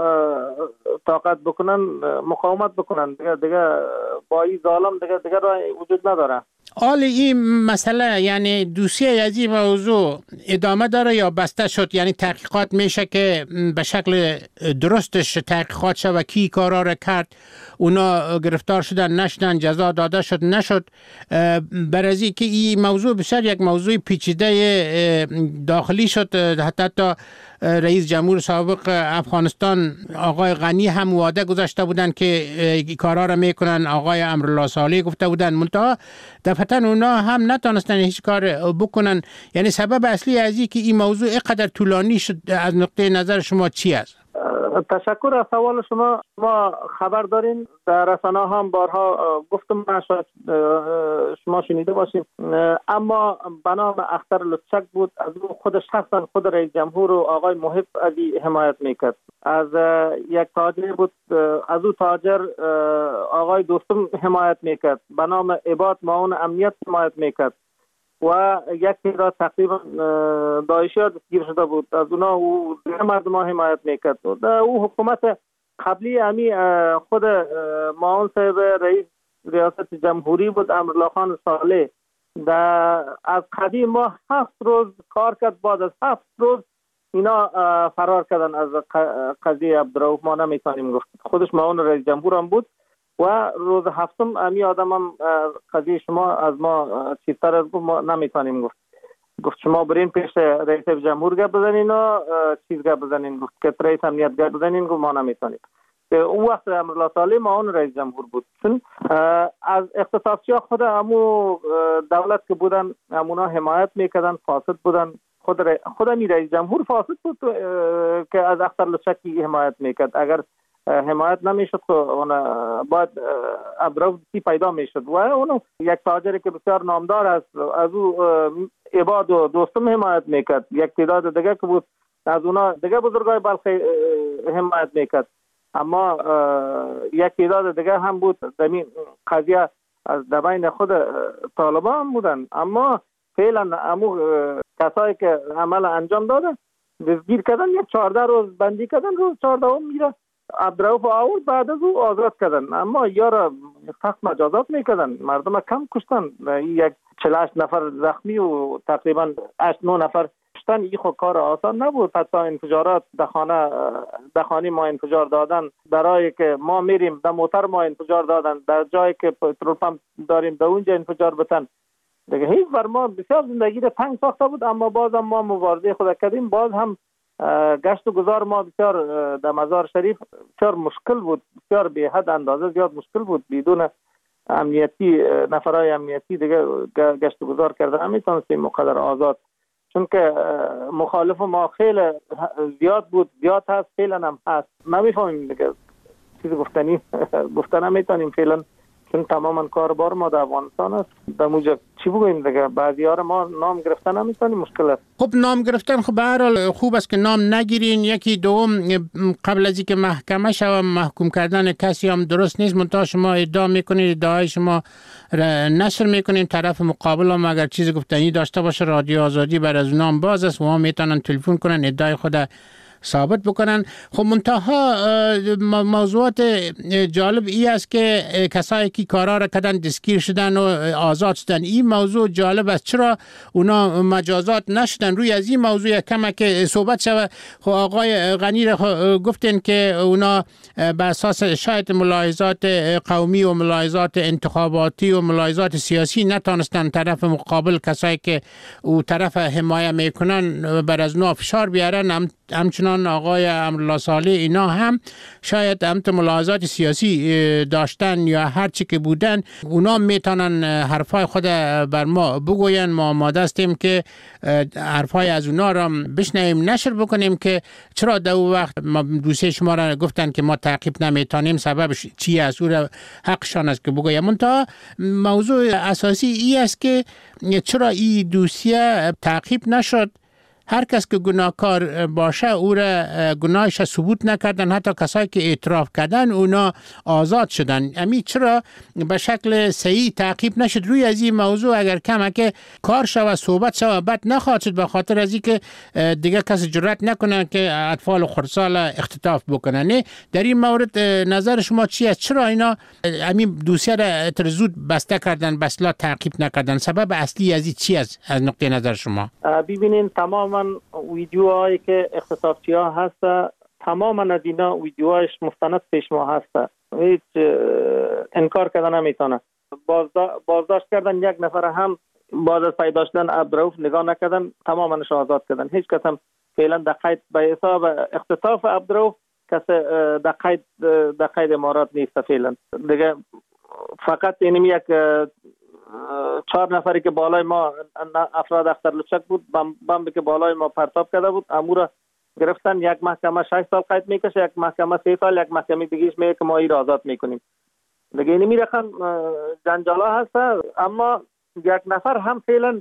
طاقت بکنن، مقاومت بکنن دیگه دیگه با این ظالم دیگه دیگه راه وجود نداره. حال این مسئله یعنی دوسیه از این موضوع ادامه داره یا بسته شد؟ یعنی تحقیقات میشه که به شکل درستش تحقیقات شد و کی کارا را کرد، اونا گرفتار شدن نشدن، جزا داده شد نشد؟ برای که این موضوع بسیار یک موضوع پیچیده داخلی شد. حتی رئیس جمهور سابق افغانستان آقای غنی هم وعده گذاشته بودن که کارا را میکنن، آقای امرالله صالح گفته بودن، منتها دفعتا اونا هم نتونستن هیچ کار بکنن. یعنی سبب اصلی از این که این موضوع اینقدر طولانی شد از نقطه نظر شما چی است؟ تشکر از سوال شما. ما خبر داریم، در رسانه هم بارها گفتم، شاید شما شنیده باشیم، اما به نام اختر لطچک بود. از او خود شخصا خود رئیس جمهور و آقای محب علی حمایت میکرد. از یک تاجر بود، از او تاجر آقای دوستم حمایت میکرد، به نام عباد معاون امنیت حمایت میکرد و یکی را تقریبا داعشی ها دستگیر شده بود. از اونا او مردم ها حمایت میکرد. او حکومت قبلی امی خود معاون صاحب رئیس ریاست جمهوری بود، امرالله خان صالح. از قدیم ما هفت روز کار کرد، بعد از هفت روز اینا فرار کردن از قضیه عبدالرؤوف. ما نمیتونیم گفت، خودش معاون رئیس جمهور هم بود و روز هفتم امی آدم هم قضیه شما از ما چیزتر از ما نمیتونیم گفت. گفت شما برین پیش رئیس جمهور گپ بزنین و چیز گپ بزنین، گفت که رئیس امنیت گپ بزنین، گفت ما نمیتونیم. اون وقت امرالله صالح معاون رئیس جمهور بود. چون از اختصاصی ها خود امو دولت که بودن امونا حمایت میکردن، فاسد بودن. خود ر... خود امی رئیس جمهور فاسد بود که از اختر لچکی حمایت میکرد. اگر حمایت نمیشد که اون باید عبدالرؤوف پیدا میشد. و اون یک تاجری که بسیار نامدار است، از او عباد و دوستم حمایت میکرد. یک تعداد دیگه که بود از اونا دیگه بزرگای بلخی حمایت میکرد. اما یک تعداد دیگه هم بود زمین قضیه از دبین خود طالبان هم بودن. اما فعلا امو کسایی که عمل انجام دادن دستگیر کردن، یک چهارده روز بندی کردن، روز چهارده هم میره عبدالرؤوف آورد، بعد از او آزاد کردن. اما یارا سخت مجازات میکردن، مردم کم کشتن. یک چهل و هشت نفر زخمی و تقریبا هشت نه نفر کشتن این خود کار آسان نبود. حتی انفجارات در خانه در خانه ما انفجار دادن، برای که ما میریم در موتر ما انفجار دادن، در جایی که پترول پمپ داریم در اونجا انفجار بتن. دیگه هیچ بر ما بسیار زندگی را تنگ ساخته بود، اما باز هم ما مبارزه خود کردیم. باز هم گشت و گذار ما بسیار در مزار شریف بسیار مشکل بود، بسیار به حد اندازه زیاد مشکل بود. بدون امنیتی، نفرای امنیتی دیگه گشت و گذار کرده نمیتونستیم مقدر آزاد، چون که مخالف ما خیلی زیاد بود، زیاد هست، فعلا هم هست. ما میفهمیم دیگه چیز گفتنی گفتن نمیتونیم فعلا، چون تماما کاربار ما در افغانستان است. در موجب چی بگوییم دیگه، بعضی ها ما نام گرفتن نمیتونیم، مشکل است. خب نام گرفتن خب به هر حال خوب است که نام نگیرین. یکی دوم قبل از اینکه محکمه شوه محکوم کردن کسی هم درست نیست، منتها شما ادعا میکنید، ادعای شما نشر میکنین، طرف مقابل هم اگر چیز گفتنی داشته باشه رادیو آزادی بر از نام باز است و هم میتونن تلفن کنن ادعای خود ثابت بکنن. خب منتها موضوعات جالب ای است که کسایی که کارا را کردن دستگیر شدن و آزاد شدن. این موضوع جالب است، چرا اونا مجازات نشدن؟ روی از این موضوع کم که صحبت شود. خب آقای غنی را گفتن که اونا بر اساس شاید ملاحظات قومی و ملاحظات انتخاباتی و ملاحظات سیاسی نتونستن طرف مقابل، کسایی که او طرف حمایه میکنن، بر از نو فشار بیارن. هم همچنان آقای امرالله صالح اینا هم شاید هم ملاحظات سیاسی داشتن یا هر چی که بودن، اونا میتونن حرفای خود بر ما بگوین. ما آماده هستیم که حرفای از اونا را بشنویم، نشر بکنیم که چرا در اون وقت دوسیه شما را گفتن که ما تعقیب نمیتونیم، سببش چی است، او را حقشان است که بگویم. منتها موضوع اساسی ای است که چرا این دوسیه تعقیب نشد. هر کس که گناهکار باشه او را گناهش ثبوت نکردن، حتی کسایی که اعتراف کردن اونا آزاد شدن. امی چرا به شکل صحیح تعقیب نشد؟ روی از این موضوع اگر کمک کار شود، صحبت شود، بد نخواهد شد، به خاطر از اینکه دیگه کسی جرأت نکنه که اطفال خردسال اختطاف بکنن. نه در این مورد نظر شما چی است؟ چرا اینا همین دوسیه را ترزود بسته کردن، بسلا تعقیب نکردن؟ سبب اصلی از این چی است از نقطه نظر شما؟ ببینین تمام من ویدیوهایی که اختطافچی ها هست، تماما از اینا ویدیوهایش مستند پیش ما هست، هیچ انکار کردن نمیتونه. بازداشت کردن یک نفر هم بعد از پیدا شدن عبدالرؤوف نگاه نکردن، تماماش آزاد کردن. هیچ کس هم فعلا در قید به حساب اختطاف عبدالرؤوف کس در قید در قید امارات نیست فعلا دیگه. فقط اینم یک چهار نفری که بالای ما افراد اختر لچک بود، بمبی که بالای ما پرتاب کرده بود، امور گرفتن. یک محکمه شش سال قید میکشه، یک محکمه سه سال، یک محکمه دیگهش میگه که ما این را آزاد میکنیم دیگه. اینی میرخن جنجالا هست. اما یک نفر هم فعلا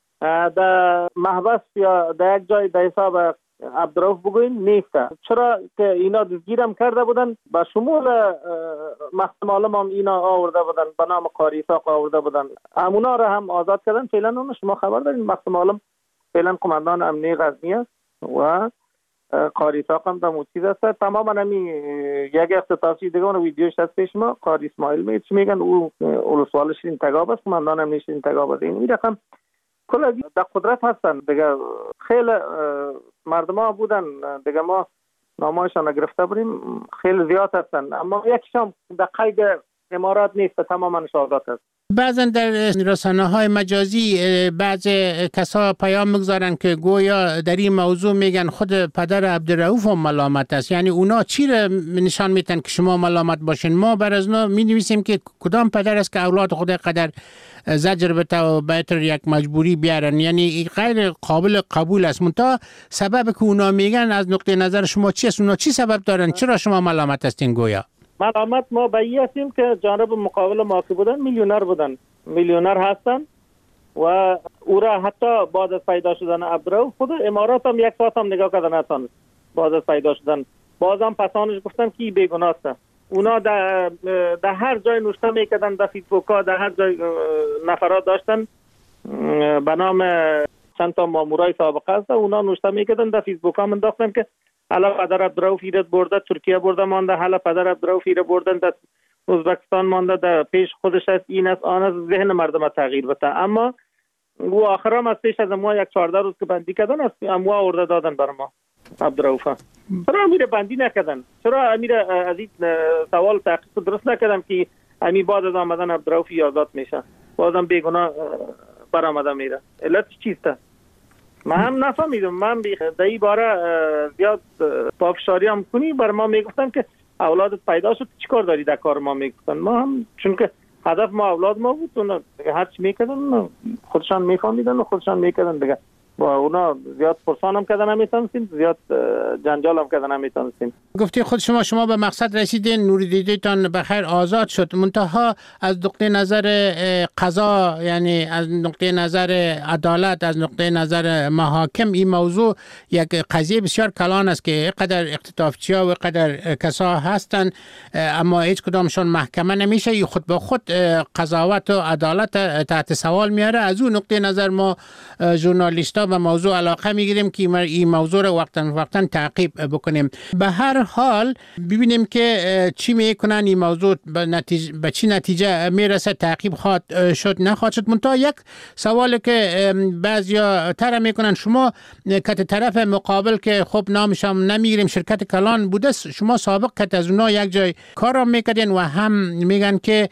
در محبس یا در یک جای در حساب عبدالرؤوف بگوین نیست. چرا که اینا دستگیرم کرده بودن، با شمول محتمال هم اینا آورده بودن، به نام قاری اسحاق آورده بودن، همونا را هم آزاد کردن. فعلا اون شما خبر دارین محتمال فعلا قماندان امنیه غزنی است و قاری اسحاق هم در موچیز است. تماما همی یک اختطافچی دیگه اون ویدیوش هست پیش ما، قاری اسماعیل می چی میگن، او ولسوال شیرین تگاب است، قماندان امنیه شیرین تگاب است. این رقم کل از در قدرت هستن دیگه. خیلی مردم ها بودن دیگه، ما نامایشان گرفته بودیم، خیلی زیاد هستن، اما یکیشان در قید امارات نیست، تماما آزاد است. بعضا در رسانه های مجازی بعض کسا پیام میگذارن که گویا در این موضوع میگن خود پدر عبدالرؤوف هم ملامت است. یعنی اونا چی را نشان میتن که شما ملامت باشین؟ ما بر از نو می نویسیم که کدام پدر است که اولاد خود قدر زجر بده و بهتر یک مجبوری بیارن. یعنی غیر قابل قبول است. منتها سبب که اونا میگن از نقطه نظر شما چی است؟ اونا چی سبب دارن؟ چرا شما ملامت هستین گویا؟ ملامت ما به این هستیم که جانب مقابل ما که بودن میلیونر بودن، میلیونر هستن و او را حتی بعد از پیدا شدن عبدالرؤوف خود امارات هم یک ساعت هم نگاه کردن نتونست. بعد از پیدا شدن بازم پسانش گفتن که بیگناه است. اونا در در هر جای نوشته میکردن، در فیسبوک ها در هر جای نفرات داشتن به نام چند تا مامورای سابقه است، اونا نوشته میکردن در فیسبوک ها منداختن که حالا پدر عبدالرؤوف ایراد برده ترکیه برده مانده، حالا پدر عبدالرؤوف ایراد بردن در ازبکستان مانده، در پیش خودش است، این است آن است، ذهن مردم تغییر بده. اما و آخر هم از پیش از ما یک چهارده روز که بندی کردن از اموا آورده دادن بر ما عبدالرؤوف. چرا امیر بندی نکردن؟ چرا امیر از این سوال تحقیق درست نکردم که امیر بعد از آمدن عبدالرؤوف آزاد میشه بازم بیگناه برآمده میره؟ علت چیسته؟ من هم نفهمیدم. من در این باره زیاد پافشاری هم کنی بر ما میگفتن که اولادت پیدا شد چیکار داری در کار ما میگفتن. ما هم چون که هدف ما اولاد ما بود اونا هر چی میکردن خودشان میفهمیدن و خودشان میکردن دیگه. با اونا زیاد پرسان هم کردن نمیتونستیم، زیاد جنجال هم کردن نمیتونستیم. گفتی خود شما شما به مقصد رسیدین، نور دیدیتان بخیر آزاد شد، منتها از نقطه نظر قضا یعنی از نقطه نظر عدالت، از نقطه نظر محاکم این موضوع یک قضیه بسیار کلان است که قدر اختطافچی‌ها و قدر کسا هستند اما هیچ کدامشون محکمه نمیشه. این خود به خود قضاوت و عدالت تحت سوال میاره. از اون نقطه نظر ما ژورنالیست‌ها و موضوع علاقه میگیریم که این موضوع رو وقتا وقتا تعقیب بکنیم. به هر حال ببینیم که چی میکنن این موضوع به نتیجه به چی نتیجه میرسه، تعقیب خواهد شد نخواهد شد. منتها یک سوالی که بعضیا طرح میکنن، شما که طرف مقابل که خب نامش هم نمیگیریم شرکت کلان بوده، شما سابق که از اونها یک جای کار هم میکردین و هم میگن که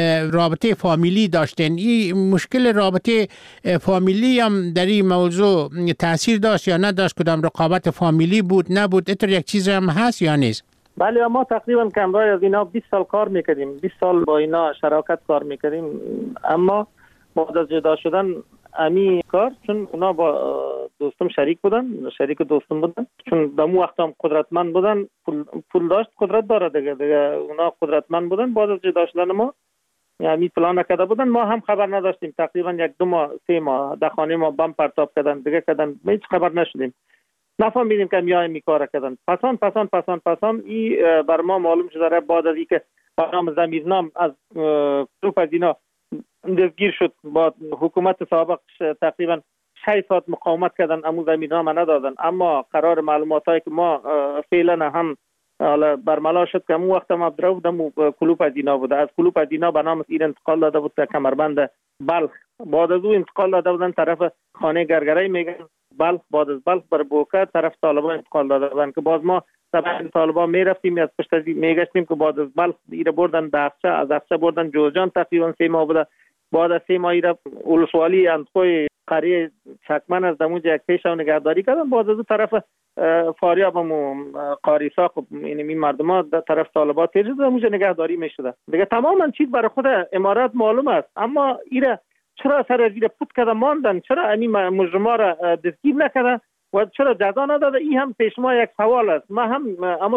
رابطه فامیلی داشتین. این مشکل رابطه فامیلی هم در این موضوع تاثیر داشت یا نداشت؟ کدام رقابت فامیلی بود نبود؟ اینطور یک چیز هم هست یا نیست؟ بله ما تقریبا کمرای از اینا بیست سال کار میکردیم، بیست سال با اینا شراکت کار میکردیم. اما بعد از جدا شدن امی کار، چون اونا با دوستم شریک بودن، شریک دوستم بودن، چون دمو وقت هم قدرتمند بودن، پول, پول داشت، قدرت داره دیگه دیگه اونا قدرتمند بودن. بعد از جدا شدن ما یعنی پلان نکرده بودن، ما هم خبر نداشتیم. تقریبا یک دو ماه سه ماه در خانه ما بم پرتاب کردن دیگه کردن، هیچ خبر نشدیم، نفهمیدیم که میای می کار کردن. پسان پسان پسان پسان ای بر ما معلوم شده. بعد از اینکه برنامه ضمیرنام از گروپ از اینا دستگیر شد، با حکومت سابق تقریبا شش ساعت مقاومت کردن، امو ضمیرنامه ندادن. اما قرار معلوماتایی که ما فعلا هم حالا برملا شد که امو وقت هم عبدالرؤوف دمو کلوپ از اینا بوده، از کلوپ از اینا به نام ایر انتقال داده بود تا کمربند بلخ. بعد از او انتقال داده بودن طرف خانه گرگرای میگن بلخ. بعد از بلخ بر بوکه طرف طالبان انتقال داده بودن که باز ما طبعا طالبان میرفتیم از پشت از میگشتیم که بعد از بلخ ایره بردن داخچه، از داخچه بردن جوزجان. تقریبا سه ماه بوده. بعد از سه ماه ایره اولسوالی اندخوی قریه چکمن از دموج یک پیش و نگهداری کردن. بعد از اون طرف فاریاب و قاریسا یعنی این مردم ها در طرف طالبات تیر شده دموج نگهداری میشده دیگه. تماما چیز برای خود امارات معلوم است. اما ایره چرا سر از ایره پود کده ماندن؟ چرا این مجرما را دستگیر نکده و چرا جزا نداده؟ این هم پیش ما یک سوال است. ما هم اما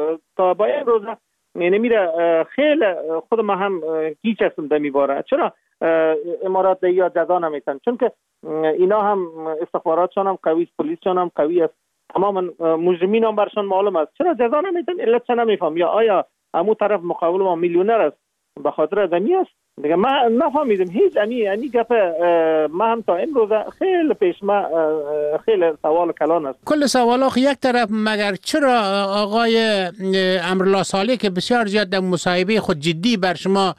تا با این روز یعنی میره خیلی خود ما هم گیج هستم در میباره. چرا امارات دیگه جزا نمیتن؟ چون که اینا هم استخباراتشان هم قوی، پلیسشان هم قوی است، تماما مجرمین هم برشان معلوم است. چرا جزا نمیتن؟ علت چه نمیفهم؟ یا آیا همون طرف مقابل ما میلیونر است به خاطر ادمی است؟ دیگه ما نفهمیدم هیچ. امی یعنی گپ ما هم تا این روز خیلی پیش ما خیلی سوال کلان است. کل سوال آخه یک طرف، مگر چرا آقای امرالله صالح که بسیار زیاد در مصاحبه خود جدی بر شما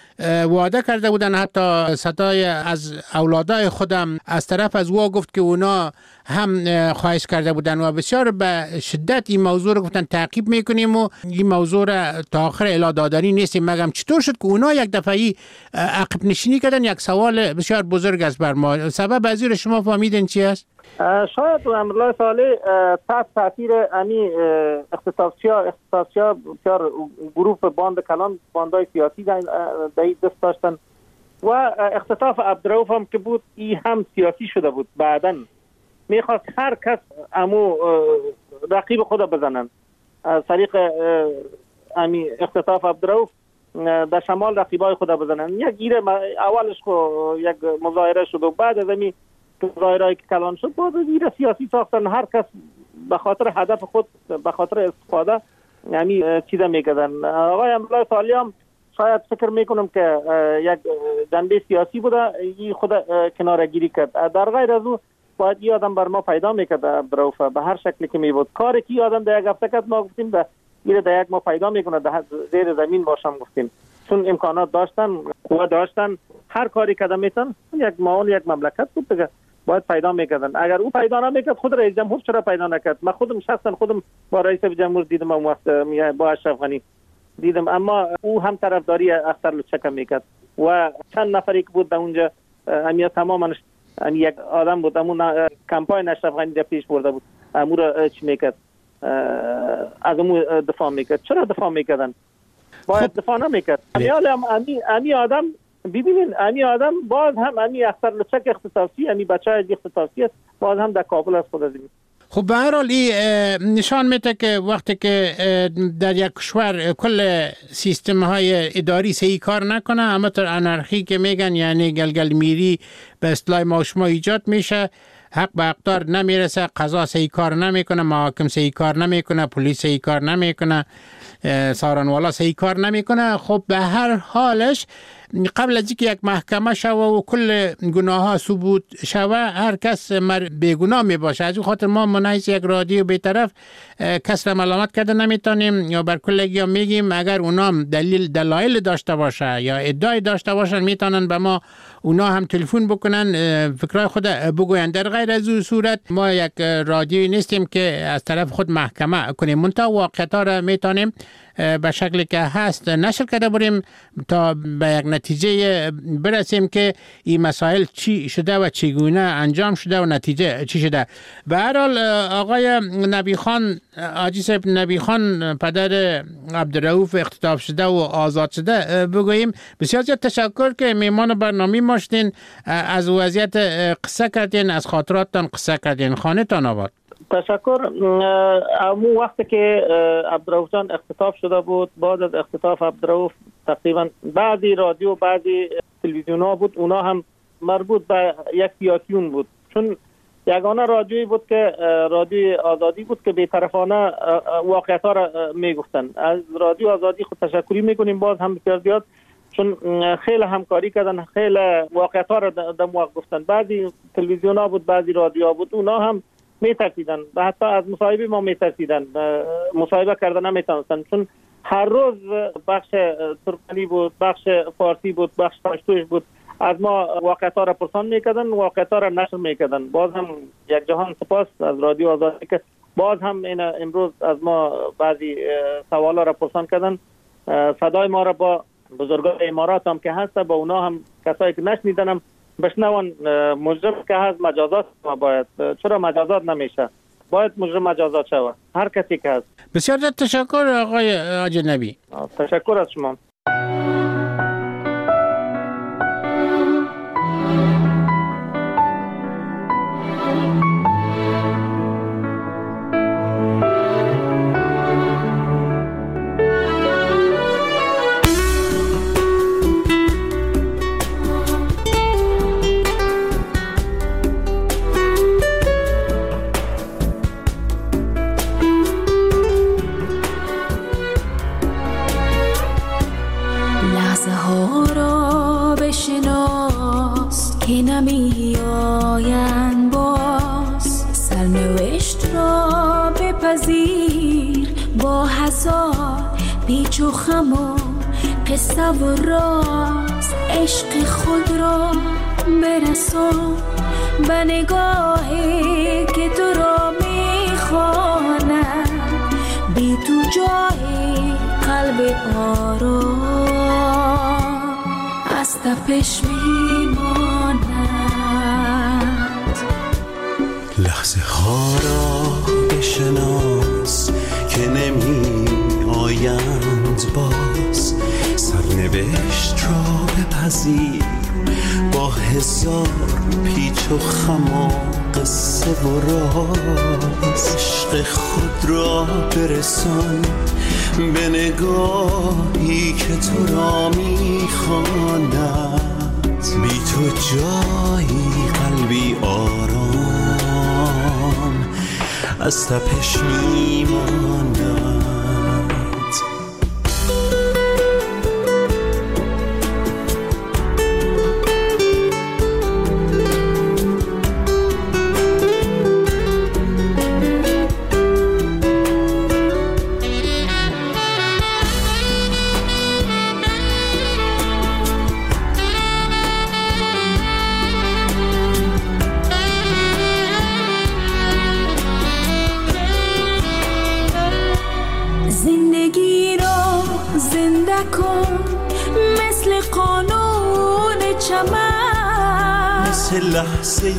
وعده کرده بودن، حتی صدای از اولادای خودم از طرف از او گفت که اونا هم خواهش کرده بودن و بسیار به شدت این موضوع رو گفتن تعقیب میکنیم و این موضوع را تا آخر اعلام دادنی نیستیم. مگم چطور شد که اونا یک دفعی عقب نشینی کردن؟ یک سوال بسیار بزرگ است بر ما. سبب از این شما فهمیدین چی است؟ شاید امرالله صالح تحت تاثیر امی اختطافچی‌ها اختطافچی‌ها بسیار گروه باند کلان، باندهای سیاسی در دست داشتن و اختطاف عبدالرؤوف هم که بود ای هم سیاسی شده بود. بعداً میخواست هر کس امو رقیب خود بزنن. از طریق امی اختطاف عبدالرؤوف در شمال رقیبای خود بزنن. یک گیره اولش خو یک مظاهره شد و بعد از امی مظاهرهایی که کلان شد باز گیره سیاسی ساختن. هر کس به خاطر هدف خود، به خاطر استفاده یعنی چیزا میکردن. آقای امرالله صالح هم شاید فکر میکنم که یک جنبه سیاسی بوده، این خود کناره گیری کرد. در غیر از او باید این آدم بر ما پیدا میکرد عبدالرؤوف به هر شکلی که می بود. کاری که این آدم در یک هفته کرد ما گفتیم ده این در یک ما پیدا میکنه در زیر زمین باشم گفتیم، چون امکانات داشتن، قوه داشتن، هر کاری کردن میتن، یک معاون یک مملکت بود دیگه، باید پیدا میکردن. اگر او پیدا نمیکرد خود رئیس جمهور چرا پیدا نکرد؟ من خودم شخصا خودم با رئیس جمهور دیدم اون وقت با اشرف غنی دیدم، اما او هم طرفداری اختر لوچک میکرد و چند نفری که بود در اونجا همیا تماما یک آدم بود، امون کمپاین اشرف غنی در پیش برده بود، امو را چی میکرد، از امو دفاع میکرد. چرا دفاع میکردن؟ باید دفاع نمیکرد. امی امی آدم ببینین، امی آدم باز هم امی اختر لوچک اختصاصی، امی بچه های اختصاصی است، باز هم در کابل است خود از این. خب به هر حال این نشان میده که وقتی که در یک کشور کل سیستم های اداری صحیح کار نکنه، اما تر انارخی که میگن یعنی گلگل میری به اصطلاح ما شما ایجاد میشه، حق به اقدار نمیرسه، قضا صحیح کار نمیکنه، محاکم صحیح کار نمیکنه، پلیس صحیح کار نمیکنه، سارنوالا صحیح کار نمیکنه. خب به هر حالش قبل از اینکه یک محکمه شوه و کل گناه ها ثبوت شوه، هر کس بیگناه می باشه. از این خاطر ما منحیث یک رادیو بی‌طرف کس را ملامت کرده نمیتونیم یا بر کلگی ها میگیم اگر اونام دلیل دلایل داشته باشه یا ادعای داشته باشن میتونن به ما اونا هم تلفن بکنن، فکرای خود بگوین. در غیر از اون صورت ما یک رادیویی نیستیم که از طرف خود محکمه کنیم، منتها واقعیت ها را میتونیم به شکلی که هست نشر کرده بریم تا به یک نتیجه برسیم که این مسائل چی شده و چگونه انجام شده و نتیجه چی شده. به هر حال آقای نبی خان، حاجی صاحب نبی خان، پدر عبدالرؤوف اختطاف شده و آزاد شده، بگوییم بسیار زیاد تشکر که میمان برنامه ما شدین، از وضعیت قصه کردین، از خاطراتتان قصه کردین. خانه‌تان آباد. تشکر. امو وقتی که عبدالرؤوف جان اختطاف شده بود، بعد از اختطاف عبدالرؤوف تقریبا بعضی رادیو بعضی تلویزیون ها بود، اونا هم مربوط به یک سیاسیون بود، چون یگانه رادیویی بود که رادیو آزادی بود که بی‌طرفانه واقعیت ها را میگفتن. از رادیو آزادی خود تشکری میکنیم باز هم بسیار زیاد، چون خیلی همکاری کردن، خیلی واقعیت ها را در موقع گفتن. بعضی تلویزیون ها بود، بعضی رادیو ها بود، اونا هم میترسیدن و حتی از مصاحبه ما میترسیدن، مصاحبه کردن نمیتونستن، چون هر روز بخش ترکمنی بود، بخش فارسی بود، بخش پشتوش بود، از ما واقعیت ها را پرسان میکردن، واقعیت ها را نشر میکردن. باز هم یک جهان سپاس از رادیو آزادی که باز هم این امروز از ما بعضی سوالا را پرسان کردن، صدای ما را با بزرگان امارات هم که هست با اونا هم کسایی که نشنیدنم بشنون. مجرم که هست مجازات ما باید، چرا مجازات نمیشه؟ باید مجرم مجازات شود، هر کسی که هست. بسیار تشکر آقای حاجی نبی. تشکر از شما. نمی آیند باز، سرنوشت را بپذیر با هزار پیچ و خم و قصه و راز. عشق خود را برسان به نگاهی که تو را میخواند، بی تو جای قلب آرام از تپش میماند. لحظه ها را بشناس که نمی آیند باز، سرنوشت را بپذیر با هزار پیچ و خم و قصه و راز. عشق خود را برسان به نگاهی که تو را میخواند، بی تو جایی قلبی آرام از تپش میماند. نکن مثل قانون چمن، مثل لحظه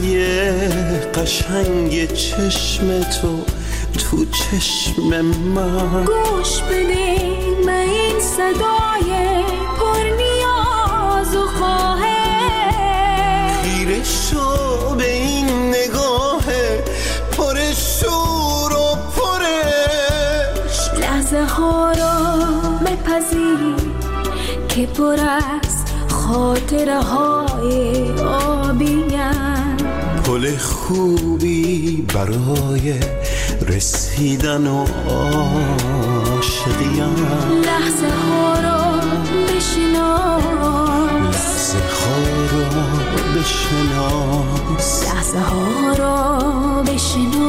قشنگ چشم تو تو چشم من. گوش بده به این صدای پر نیاز و خواهش، خیره شو به این نگاه پر شور و پرش. لحظه ها را بپذیر که پر از خاطره های آبیم، پل خوبی برای رسیدن و عاشقیم. لحظه ها را بشناس، لحظه ها را بشناس، لحظه ها را بشناس.